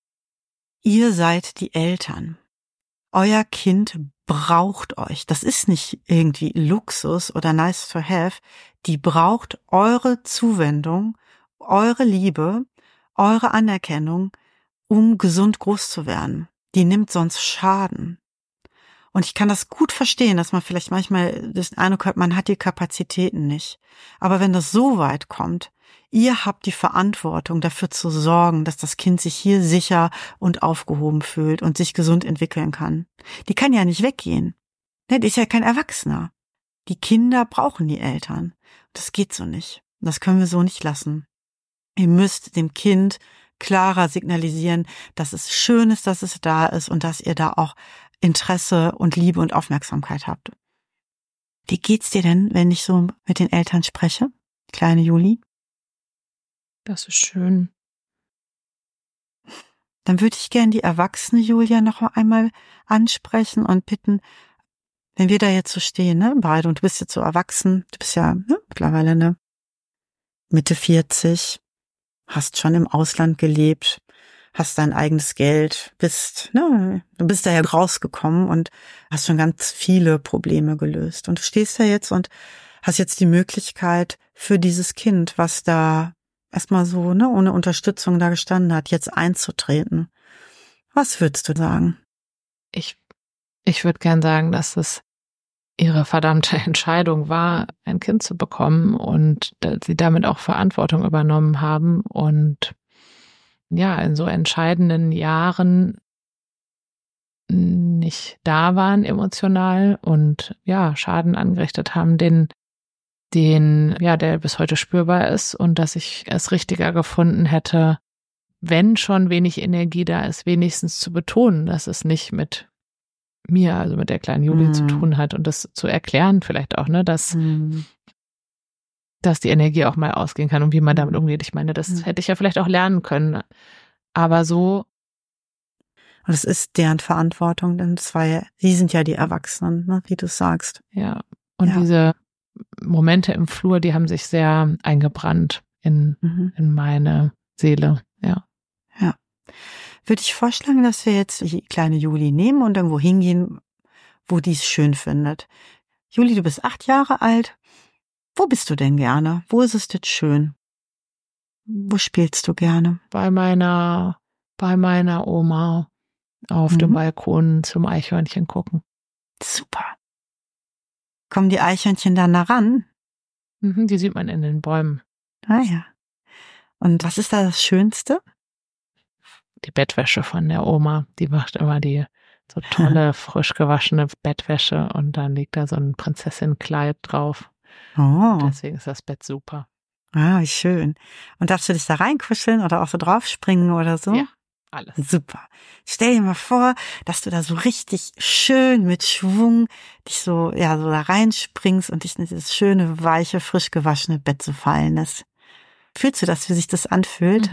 ihr seid die Eltern. Euer Kind braucht euch. Das ist nicht irgendwie Luxus oder nice to have. Die braucht eure Zuwendung, eure Liebe, eure Anerkennung um gesund groß zu werden. Die nimmt sonst Schaden. Und ich kann das gut verstehen, dass man vielleicht manchmal den Eindruck hat, man hat die Kapazitäten nicht. Aber wenn das so weit kommt, ihr habt die Verantwortung dafür zu sorgen, dass das Kind sich hier sicher und aufgehoben fühlt und sich gesund entwickeln kann. Die kann ja nicht weggehen. Die ist ja kein Erwachsener. Die Kinder brauchen die Eltern. Das geht so nicht. Das können wir so nicht lassen. Ihr müsst dem Kind klarer signalisieren, dass es schön ist, dass es da ist und dass ihr da auch Interesse und Liebe und Aufmerksamkeit habt. Wie geht's dir denn, wenn ich so mit den Eltern spreche, kleine Juli? Das ist schön. Dann würde ich gerne die erwachsene Julia noch einmal ansprechen und bitten, wenn wir da jetzt so stehen, ne, beide, und du bist jetzt so erwachsen, du bist ja mittlerweile ne Mitte 40, hast schon im Ausland gelebt, hast dein eigenes Geld, du bist da ja rausgekommen und hast schon ganz viele Probleme gelöst. Und du stehst da jetzt und hast jetzt die Möglichkeit für dieses Kind, was da erstmal so, ohne Unterstützung da gestanden hat, jetzt einzutreten. Was würdest du sagen? Ich würde gern sagen, dass es ihre verdammte Entscheidung war, ein Kind zu bekommen und sie damit auch Verantwortung übernommen haben und ja, in so entscheidenden Jahren nicht da waren emotional und ja, Schaden angerichtet haben, der bis heute spürbar ist, und dass ich es richtiger gefunden hätte, wenn schon wenig Energie da ist, wenigstens zu betonen, dass es nicht mit mir, also mit der kleinen Juli zu tun hat, und das zu erklären vielleicht auch, dass die Energie auch mal ausgehen kann und wie man damit umgeht. Ich meine, das hätte ich ja vielleicht auch lernen können, aber so. Und es ist deren Verantwortung, denn sie sind ja die Erwachsenen, wie du sagst. Ja, und diese Momente im Flur, die haben sich sehr eingebrannt in meine Seele, ja. Ja. Würde ich vorschlagen, dass wir jetzt die kleine Juli nehmen und irgendwo hingehen, wo die es schön findet. Juli, du bist 8 Jahre alt. Wo bist du denn gerne? Wo ist es jetzt schön? Wo spielst du gerne? Bei meiner Oma auf dem Balkon zum Eichhörnchen gucken. Super. Kommen die Eichhörnchen dann nah ran? Die sieht man in den Bäumen. Ah ja. Und was ist da das Schönste? Die Bettwäsche von der Oma. Die macht immer die so tolle, frisch gewaschene Bettwäsche und dann liegt da so ein Prinzessinnenkleid drauf. Oh. Deswegen ist das Bett super. Ah, wie schön. Und darfst du dich da reinkuscheln oder auch so draufspringen oder so? Ja, alles. Super. Stell dir mal vor, dass du da so richtig schön mit Schwung dich so da reinspringst und dich in dieses schöne, weiche, frisch gewaschene Bett so fallen lässt. Fühlst du das, wie sich das anfühlt?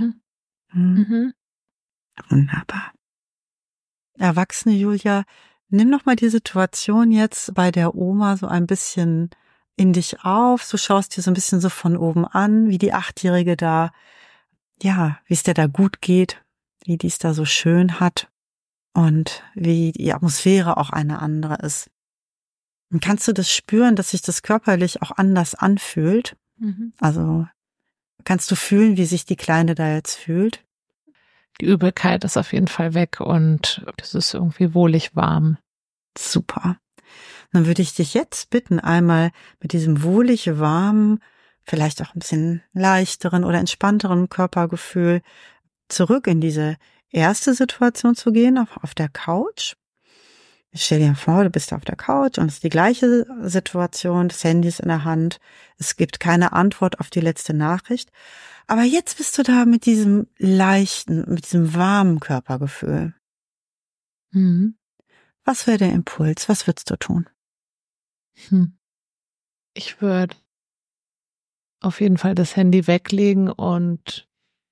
Wunderbar. Erwachsene Julia, nimm noch mal die Situation jetzt bei der Oma so ein bisschen in dich auf. Du schaust dir so ein bisschen so von oben an, wie die 8-Jährige da, wie es der da gut geht, wie die es da so schön hat und wie die Atmosphäre auch eine andere ist. Und kannst du das spüren, dass sich das körperlich auch anders anfühlt? Also kannst du fühlen, wie sich die Kleine da jetzt fühlt? Die Übelkeit ist auf jeden Fall weg und es ist irgendwie wohlig warm. Super. Dann würde ich dich jetzt bitten, einmal mit diesem wohlig warmen, vielleicht auch ein bisschen leichteren oder entspannteren Körpergefühl zurück in diese erste Situation zu gehen, auf der Couch. Stell dir vor, du bist auf der Couch und es ist die gleiche Situation, das Handy ist in der Hand, es gibt keine Antwort auf die letzte Nachricht. Aber jetzt bist du da mit diesem leichten, mit diesem warmen Körpergefühl. Was wäre der Impuls? Was würdest du tun? Ich würde auf jeden Fall das Handy weglegen und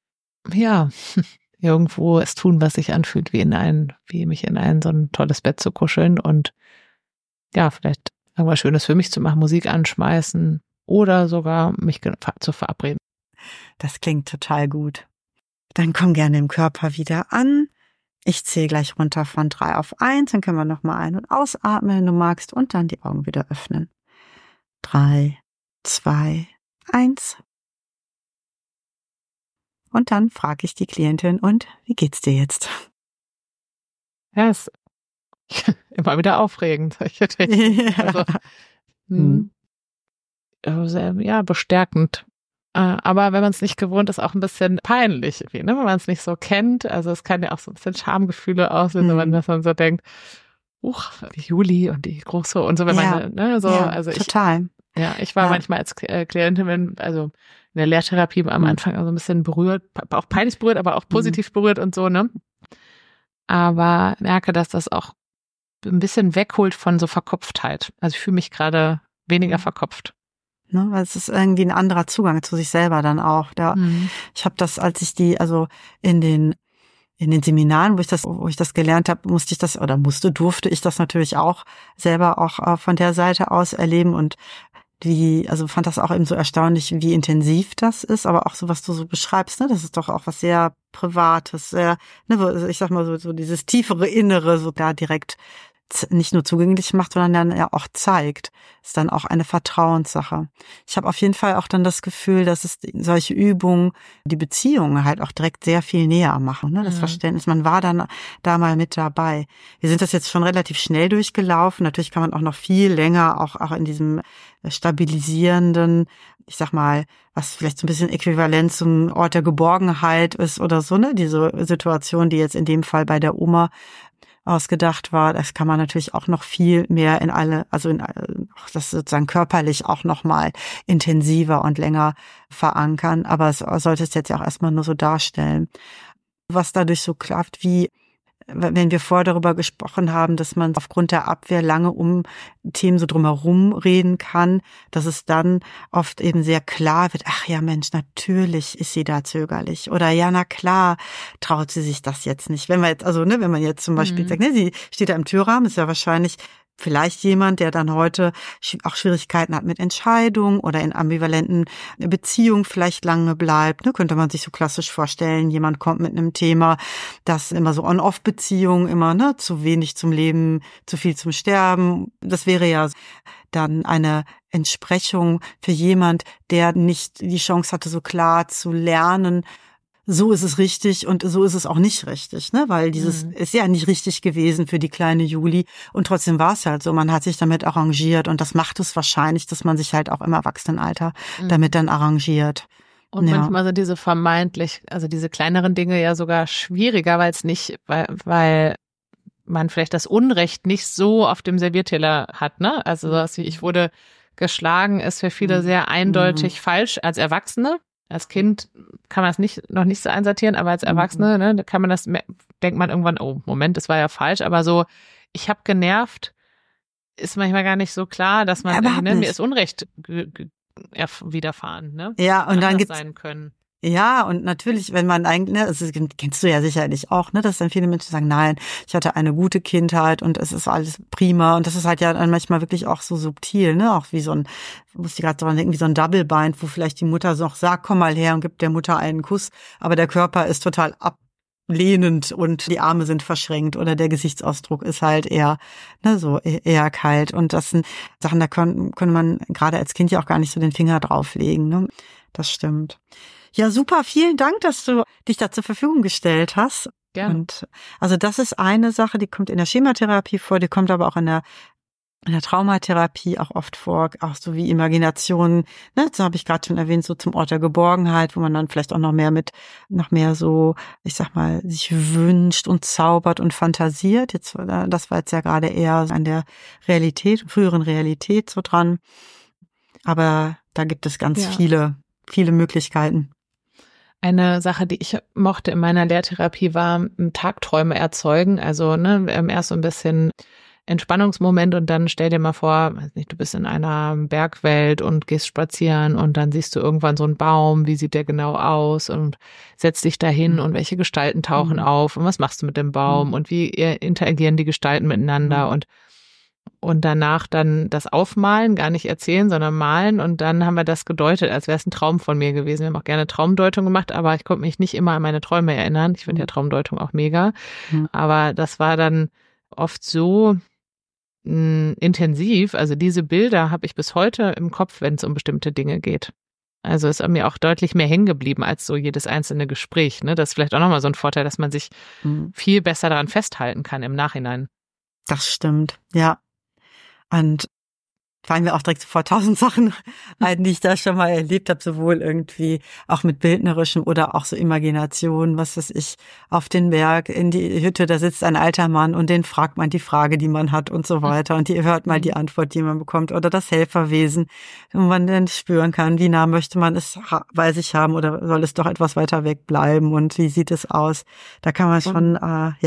irgendwo es tun, was sich anfühlt, wie mich in ein so ein tolles Bett zu kuscheln und vielleicht irgendwas Schönes für mich zu machen, Musik anschmeißen oder sogar mich zu verabreden. Das klingt total gut. Dann komm gerne im Körper wieder an. Ich zähle gleich runter von 3 auf 1, dann können wir nochmal ein- und ausatmen, wenn du magst, und dann die Augen wieder öffnen. 3, 2, 1. Und dann frage ich die Klientin, und wie geht's dir jetzt? Ja, ist immer wieder aufregend, solche Techniken. Also, ja, bestärkend. Aber wenn man es nicht gewohnt ist, auch ein bisschen peinlich, irgendwie, ne? Wenn man es nicht so kennt. Also es kann ja auch so ein bisschen Schamgefühle auslösen, wenn man so denkt, die Juli und die Große und so, wenn man, ne, so, also total. Ich war manchmal als Klientin, also in der Lehrtherapie am Anfang so ein bisschen berührt, auch peinlich berührt, aber auch positiv berührt und so, ne? Aber merke, dass das auch ein bisschen wegholt von so Verkopftheit. Also ich fühle mich gerade weniger verkopft. Ne, weil es ist irgendwie ein anderer Zugang zu sich selber dann auch. Ich habe das, als ich also in den Seminaren, wo ich das gelernt habe, durfte ich das natürlich auch selber auch von der Seite aus erleben und also fand das auch eben so erstaunlich, wie intensiv das ist, aber auch so, was du so beschreibst, ne, das ist doch auch was sehr Privates, sehr, ne, ich sag mal so dieses tiefere Innere so da direkt nicht nur zugänglich macht, sondern dann ja auch zeigt. Ist dann auch eine Vertrauenssache. Ich habe auf jeden Fall auch dann das Gefühl, dass es solche Übungen die Beziehungen halt auch direkt sehr viel näher machen. Ne? Das Verständnis, man war dann da mal mit dabei. Wir sind das jetzt schon relativ schnell durchgelaufen. Natürlich kann man auch noch viel länger auch in diesem stabilisierenden, ich sag mal, was vielleicht so ein bisschen äquivalent zum Ort der Geborgenheit ist oder so, ne? Diese Situation, die jetzt in dem Fall bei der Oma ausgedacht war, das kann man natürlich auch noch viel mehr das sozusagen körperlich auch noch mal intensiver und länger verankern, aber es sollte es jetzt ja auch erstmal nur so darstellen. Was dadurch so klafft, wie wenn wir vorher darüber gesprochen haben, dass man aufgrund der Abwehr lange um Themen so drumherum reden kann, dass es dann oft eben sehr klar wird, ach ja Mensch, natürlich ist sie da zögerlich. Oder ja, na klar, traut sie sich das jetzt nicht. Wenn man jetzt zum Beispiel sagt, ne, sie steht da im Türrahmen, ist ja wahrscheinlich vielleicht jemand, der dann heute auch Schwierigkeiten hat mit Entscheidungen oder in ambivalenten Beziehungen vielleicht lange bleibt. Ne? Könnte man sich so klassisch vorstellen, jemand kommt mit einem Thema, das immer so On-Off-Beziehungen, immer zu wenig zum Leben, zu viel zum Sterben. Das wäre ja dann eine Entsprechung für jemand, der nicht die Chance hatte, so klar zu lernen, so ist es richtig und so ist es auch nicht richtig, ne? Weil dieses ist ja nicht richtig gewesen für die kleine Juli und trotzdem war es halt so, man hat sich damit arrangiert und das macht es wahrscheinlich, dass man sich halt auch im Erwachsenenalter damit dann arrangiert. Und manchmal sind diese kleineren Dinge ja sogar schwieriger, weil man vielleicht das Unrecht nicht so auf dem Servierteller hat, ne? Also sowas wie ich wurde geschlagen ist für viele sehr eindeutig falsch als Erwachsene. Als Kind kann man es noch nicht so einsortieren, aber als Erwachsene, ne, da kann man denkt man irgendwann, oh, Moment, das war ja falsch, aber so, ich habe genervt, ist manchmal gar nicht so klar, dass man, mir ist Unrecht widerfahren, ne? Ja, und dann sein können. Ja, und natürlich, wenn man eigentlich, das kennst du ja sicherlich auch, ne, dass dann viele Menschen sagen, nein, ich hatte eine gute Kindheit und es ist alles prima und das ist halt ja dann manchmal wirklich auch so subtil, ne, auch wie muss ich gerade dran denken, wie so ein Double Bind, wo vielleicht die Mutter so sagt, komm mal her und gibt der Mutter einen Kuss, aber der Körper ist total ablehnend und die Arme sind verschränkt oder der Gesichtsausdruck ist halt eher, so eher kalt und das sind Sachen, da können man gerade als Kind ja auch gar nicht so den Finger drauflegen, ne, das stimmt. Ja, super. Vielen Dank, dass du dich da zur Verfügung gestellt hast. Gerne. Und also das ist eine Sache, die kommt in der Schematherapie vor, die kommt aber auch in der Traumatherapie auch oft vor, auch so wie Imaginationen, ne, das habe ich gerade schon erwähnt, so zum Ort der Geborgenheit, wo man dann vielleicht auch noch mehr so, ich sag mal, sich wünscht und zaubert und fantasiert. Das war jetzt ja gerade eher an der früheren Realität so dran. Aber da gibt es ganz viele Möglichkeiten. Eine Sache, die ich mochte in meiner Lehrtherapie, war Tagträume erzeugen. Also erst so ein bisschen Entspannungsmoment und dann stell dir mal vor, weiß nicht, du bist in einer Bergwelt und gehst spazieren und dann siehst du irgendwann so einen Baum, wie sieht der genau aus und setzt dich dahin und welche Gestalten tauchen auf und was machst du mit dem Baum und wie interagieren die Gestalten miteinander und danach dann das Aufmalen, gar nicht erzählen, sondern malen und dann haben wir das gedeutet, als wäre es ein Traum von mir gewesen. Wir haben auch gerne Traumdeutung gemacht, aber ich konnte mich nicht immer an meine Träume erinnern. Ich finde ja Traumdeutung auch mega, aber das war dann oft so intensiv, also diese Bilder habe ich bis heute im Kopf, wenn es um bestimmte Dinge geht. Also ist mir auch deutlich mehr hängen geblieben als so jedes einzelne Gespräch. Ne? Das ist vielleicht auch nochmal so ein Vorteil, dass man sich viel besser daran festhalten kann im Nachhinein. Das stimmt, ja. Und fallen mir auch direkt sofort 1000 Sachen ein, die ich da schon mal erlebt habe, sowohl irgendwie auch mit bildnerischem oder auch so Imagination, was weiß ich, auf den Berg, in die Hütte, da sitzt ein alter Mann und den fragt man die Frage, die man hat und so weiter und die hört mal die Antwort, die man bekommt oder das Helferwesen, wo man dann spüren kann, wie nah möchte man es bei sich haben oder soll es doch etwas weiter weg bleiben und wie sieht es aus? Da kann man schon,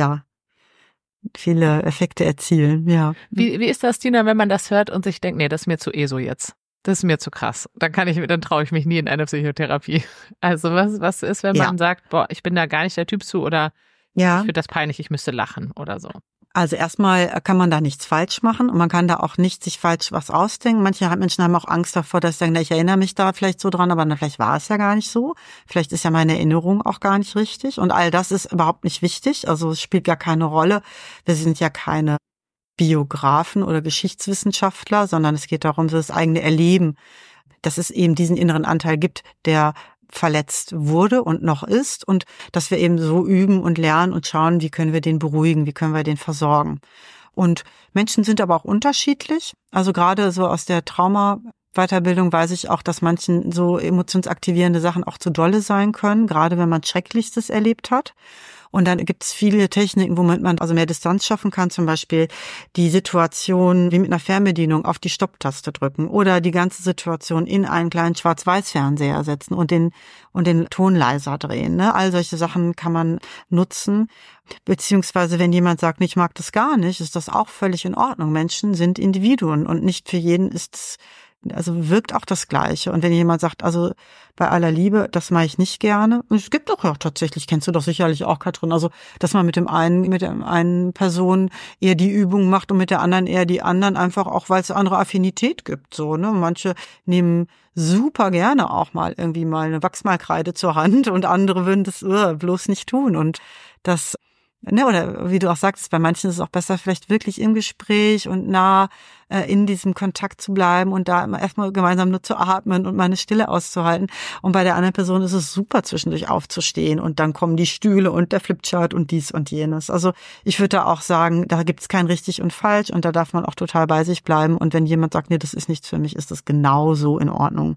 viele Effekte erzielen, ja. Wie ist das, Tina, wenn man das hört und sich denkt, nee, das ist mir zu ESO jetzt. Das ist mir zu krass. Dann traue ich mich nie in eine Psychotherapie. Also was ist, wenn man sagt, boah, ich bin da gar nicht der Typ zu oder ich finde das peinlich, ich müsste lachen oder so. Also erstmal kann man da nichts falsch machen und man kann da auch nicht sich falsch was ausdenken. Manche Menschen haben auch Angst davor, dass sie sagen, na, ich erinnere mich da vielleicht so dran, aber na, vielleicht war es ja gar nicht so. Vielleicht ist ja meine Erinnerung auch gar nicht richtig und all das ist überhaupt nicht wichtig. Also es spielt gar keine Rolle. Wir sind ja keine Biografen oder Geschichtswissenschaftler, sondern es geht darum, das eigene Erleben, dass es eben diesen inneren Anteil gibt, der verletzt wurde und noch ist und dass wir eben so üben und lernen und schauen, wie können wir den beruhigen, wie können wir den versorgen. Und Menschen sind aber auch unterschiedlich. Also gerade so aus der Trauma-Weiterbildung weiß ich auch, dass manchen so emotionsaktivierende Sachen auch zu dolle sein können, gerade wenn man Schrecklichstes erlebt hat. Und dann gibt es viele Techniken, womit man also mehr Distanz schaffen kann, zum Beispiel die Situation wie mit einer Fernbedienung auf die Stopptaste drücken oder die ganze Situation in einen kleinen Schwarz-Weiß-Fernseher setzen und den Ton leiser drehen. Ne? All solche Sachen kann man nutzen. Beziehungsweise wenn jemand sagt, ich mag das gar nicht, ist das auch völlig in Ordnung. Menschen sind Individuen und nicht für jeden ist es, also wirkt auch das Gleiche. Und wenn jemand sagt, also bei aller Liebe, das mache ich nicht gerne. Und es gibt doch ja tatsächlich, kennst du doch sicherlich auch, Katrin, also dass man mit der einen Person eher die Übung macht und mit der anderen eher die anderen, einfach auch, weil es andere Affinität gibt. So, ne? Manche nehmen super gerne auch mal irgendwie mal eine Wachsmalkreide zur Hand und andere würden das bloß nicht tun. Und das, ne, oder wie du auch sagst, bei manchen ist es auch besser, vielleicht wirklich im Gespräch und nah in diesem Kontakt zu bleiben und da erstmal gemeinsam nur zu atmen und mal eine Stille auszuhalten. Und bei der anderen Person ist es super, zwischendurch aufzustehen und dann kommen die Stühle und der Flipchart und dies und jenes. Also ich würde da auch sagen, da gibt's kein richtig und falsch und da darf man auch total bei sich bleiben. Und wenn jemand sagt, nee, das ist nichts für mich, ist das genauso in Ordnung.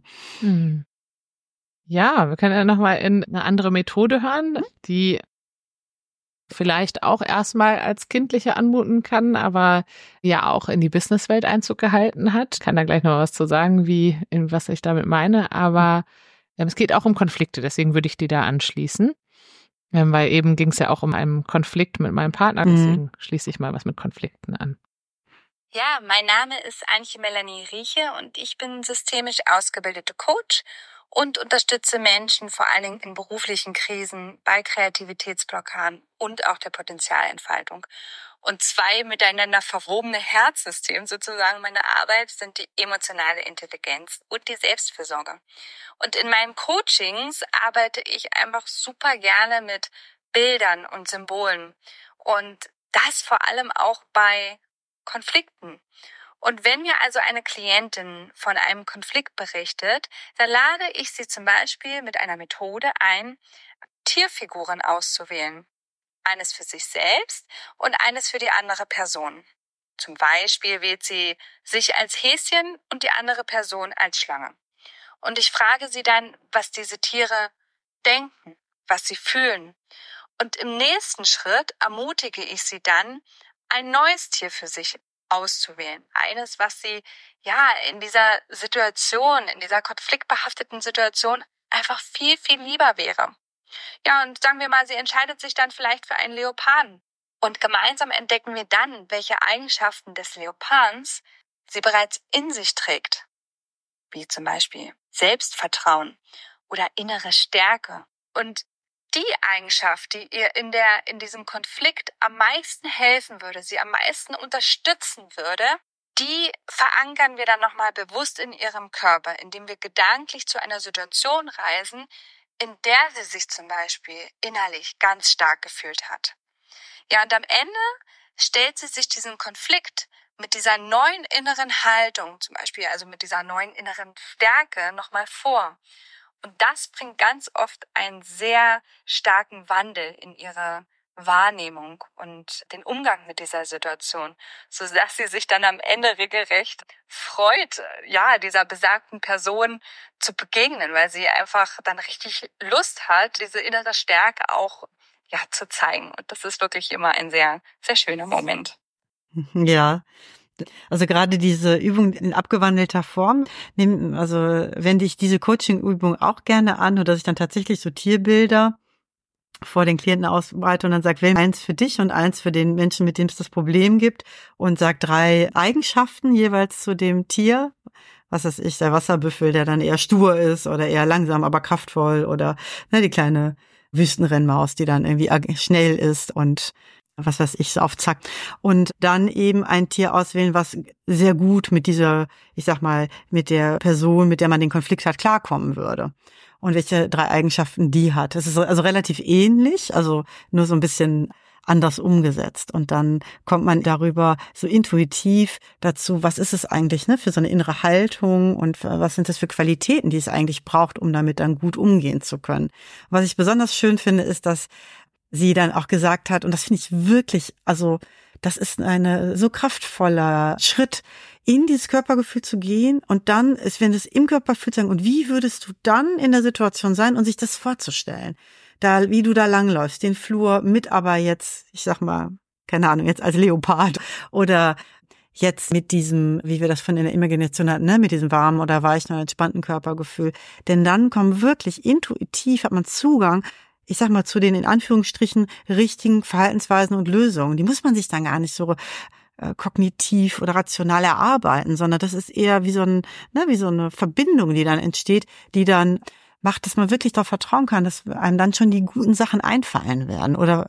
Ja, wir können ja nochmal in eine andere Methode hören, die vielleicht auch erstmal als kindliche anmuten kann, aber ja auch in die Businesswelt Einzug gehalten hat. Ich kann da gleich noch was zu sagen, was ich damit meine, aber es geht auch um Konflikte, deswegen würde ich die da anschließen, weil eben ging es ja auch um einen Konflikt mit meinem Partner, deswegen schließe ich mal was mit Konflikten an. Ja, mein Name ist Antje Melanie Rieche und ich bin systemisch ausgebildete Coach und unterstütze Menschen vor allen Dingen in beruflichen Krisen, bei Kreativitätsblockaden und auch der Potenzialentfaltung. Und zwei miteinander verwobene Herzsysteme sozusagen meiner Arbeit sind die emotionale Intelligenz und die Selbstfürsorge. Und in meinen Coachings arbeite ich einfach super gerne mit Bildern und Symbolen und das vor allem auch bei Konflikten. Und wenn mir also eine Klientin von einem Konflikt berichtet, dann lade ich sie zum Beispiel mit einer Methode ein, Tierfiguren auszuwählen. Eines für sich selbst und eines für die andere Person. Zum Beispiel wählt sie sich als Häschen und die andere Person als Schlange. Und ich frage sie dann, was diese Tiere denken, was sie fühlen. Und im nächsten Schritt ermutige ich sie dann, ein neues Tier für sich auszuwählen. Eines, was sie in dieser Situation, in dieser konfliktbehafteten Situation einfach viel, viel lieber wäre. Ja, und sagen wir mal, sie entscheidet sich dann vielleicht für einen Leoparden. Und gemeinsam entdecken wir dann, welche Eigenschaften des Leopards sie bereits in sich trägt. Wie zum Beispiel Selbstvertrauen oder innere Stärke. Und die Eigenschaft, die ihr in diesem Konflikt am meisten helfen würde, sie am meisten unterstützen würde, die verankern wir dann nochmal bewusst in ihrem Körper, indem wir gedanklich zu einer Situation reisen, in der sie sich zum Beispiel innerlich ganz stark gefühlt hat. Ja, und am Ende stellt sie sich diesen Konflikt mit dieser neuen inneren Haltung zum Beispiel, also mit dieser neuen inneren Stärke nochmal vor. Und das bringt ganz oft einen sehr starken Wandel in ihre Wahrnehmung und den Umgang mit dieser Situation, so dass sie sich dann am Ende regelrecht freut, ja, dieser besagten Person zu begegnen, weil sie einfach dann richtig Lust hat, diese innere Stärke auch, ja, zu zeigen. Und das ist wirklich immer ein sehr, sehr schöner Moment. Ja. Also gerade diese Übung in abgewandelter Form, also wende ich diese Coaching-Übung auch gerne an, oder dass ich dann tatsächlich so Tierbilder vor den Klienten ausbreite und dann sage, wähl eins für dich und eins für den Menschen, mit dem es das Problem gibt, und sag 3 Eigenschaften jeweils zu dem Tier. Was weiß ich, der Wasserbüffel, der dann eher stur ist oder eher langsam, aber kraftvoll, oder die kleine Wüstenrennmaus, die dann irgendwie schnell ist und was weiß ich, so auf Zack. Und dann eben ein Tier auswählen, was sehr gut mit dieser, ich sag mal, mit der Person, mit der man den Konflikt hat, klarkommen würde. Und welche 3 Eigenschaften die hat. Es ist also relativ ähnlich, also nur so ein bisschen anders umgesetzt. Und dann kommt man darüber so intuitiv dazu, was ist es eigentlich, für so eine innere Haltung, und was sind das für Qualitäten, die es eigentlich braucht, um damit dann gut umgehen zu können. Was ich besonders schön finde, ist, dass sie dann auch gesagt hat, und das finde ich wirklich, also das ist ein so kraftvoller Schritt, in dieses Körpergefühl zu gehen und dann ist, wenn es im Körpergefühl zu sagen, und wie würdest du dann in der Situation sein, und sich das vorzustellen, da, wie du da langläufst, den Flur mit, aber jetzt, ich sag mal, keine Ahnung, jetzt als Leopard oder jetzt mit diesem, wie wir das von in der Imagination hatten, mit diesem warmen oder weichen oder entspannten Körpergefühl. Denn dann kommen wirklich intuitiv, hat man Zugang, ich sag mal, zu den in Anführungsstrichen richtigen Verhaltensweisen und Lösungen. Die muss man sich dann gar nicht so kognitiv oder rational erarbeiten, sondern das ist eher wie so wie so eine Verbindung, die dann entsteht, die dann macht, dass man wirklich darauf vertrauen kann, dass einem dann schon die guten Sachen einfallen werden oder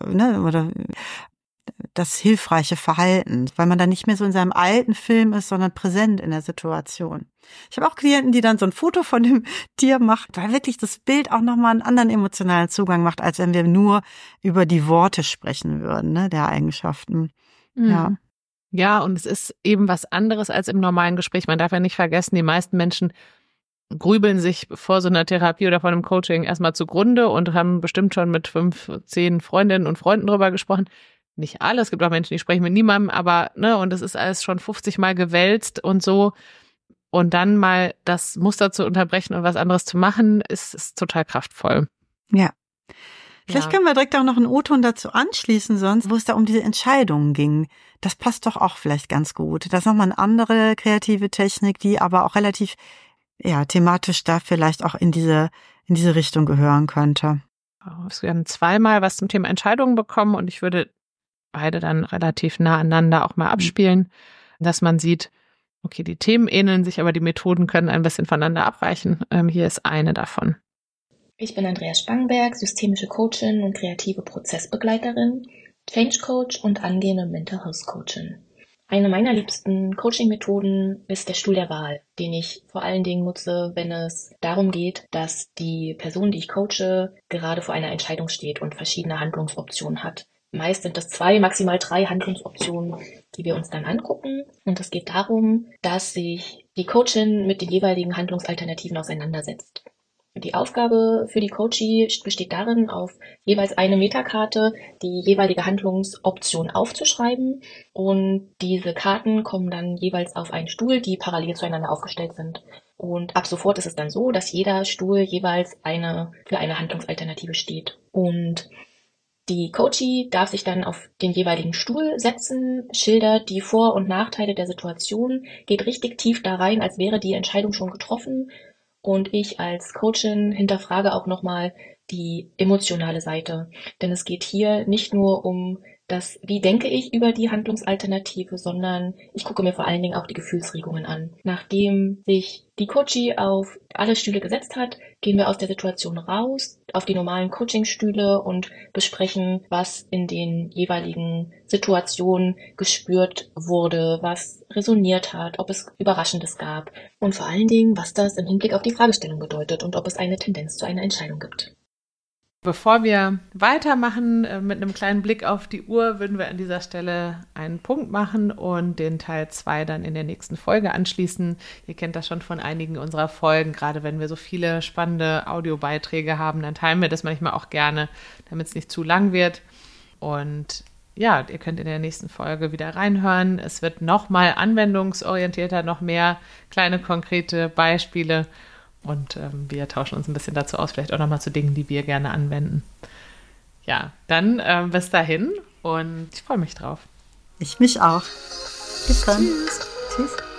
das hilfreiche Verhalten, weil man dann nicht mehr so in seinem alten Film ist, sondern präsent in der Situation. Ich habe auch Klienten, die dann so ein Foto von dem Tier machen, weil wirklich das Bild auch nochmal einen anderen emotionalen Zugang macht, als wenn wir nur über die Worte sprechen würden, der Eigenschaften. Mhm. Ja. Ja, und es ist eben was anderes als im normalen Gespräch. Man darf ja nicht vergessen, die meisten Menschen grübeln sich vor so einer Therapie oder vor einem Coaching erstmal zugrunde und haben bestimmt schon mit 5, 10 Freundinnen und Freunden drüber gesprochen. Nicht alle, es gibt auch Menschen, die sprechen mit niemandem, aber, und es ist alles schon 50 Mal gewälzt und so. Und dann mal das Muster zu unterbrechen und was anderes zu machen, ist total kraftvoll. Ja. Vielleicht können wir direkt auch noch einen O-Ton dazu anschließen, sonst, wo es da um diese Entscheidungen ging. Das passt doch auch vielleicht ganz gut. Das ist nochmal eine andere kreative Technik, die aber auch relativ, thematisch da vielleicht auch in diese Richtung gehören könnte. Wir haben 2-mal was zum Thema Entscheidungen bekommen und ich würde beide dann relativ nah aneinander auch mal abspielen, dass man sieht, okay, die Themen ähneln sich, aber die Methoden können ein bisschen voneinander abweichen. Hier ist eine davon. Ich bin Andrea Spangenberg, systemische Coachin und kreative Prozessbegleiterin, Change Coach und angehende Mental Health Coachin. Eine meiner liebsten Coaching-Methoden ist der Stuhl der Wahl, den ich vor allen Dingen nutze, wenn es darum geht, dass die Person, die ich coache, gerade vor einer Entscheidung steht und verschiedene Handlungsoptionen hat. Meist sind das 2, maximal 3 Handlungsoptionen, die wir uns dann angucken. Und es geht darum, dass sich die Coachin mit den jeweiligen Handlungsalternativen auseinandersetzt. Die Aufgabe für die Coachie besteht darin, auf jeweils eine Metakarte die jeweilige Handlungsoption aufzuschreiben. Und diese Karten kommen dann jeweils auf einen Stuhl, die parallel zueinander aufgestellt sind. Und ab sofort ist es dann so, dass jeder Stuhl jeweils für eine Handlungsalternative steht. Und die Coachie darf sich dann auf den jeweiligen Stuhl setzen, schildert die Vor- und Nachteile der Situation, geht richtig tief da rein, als wäre die Entscheidung schon getroffen. Und ich als Coachin hinterfrage auch nochmal die emotionale Seite. Denn es geht hier nicht nur um das, wie denke ich über die Handlungsalternative, sondern ich gucke mir vor allen Dingen auch die Gefühlsregungen an. Nachdem sich die Coachie auf alle Stühle gesetzt hat, gehen wir aus der Situation raus auf die normalen Coachingstühle und besprechen, was in den jeweiligen Situationen gespürt wurde, was resoniert hat, ob es Überraschendes gab und vor allen Dingen, was das im Hinblick auf die Fragestellung bedeutet und ob es eine Tendenz zu einer Entscheidung gibt. Bevor wir weitermachen mit einem kleinen Blick auf die Uhr, würden wir an dieser Stelle einen Punkt machen und den Teil 2 dann in der nächsten Folge anschließen. Ihr kennt das schon von einigen unserer Folgen, gerade wenn wir so viele spannende Audiobeiträge haben, dann teilen wir das manchmal auch gerne, damit es nicht zu lang wird. Und ja, ihr könnt in der nächsten Folge wieder reinhören. Es wird noch mal anwendungsorientierter, noch mehr kleine konkrete Beispiele. Und wir tauschen uns ein bisschen dazu aus, vielleicht auch nochmal zu Dingen, die wir gerne anwenden. Ja, dann bis dahin und ich freue mich drauf. Ich mich auch. Bis dann. Tschüss.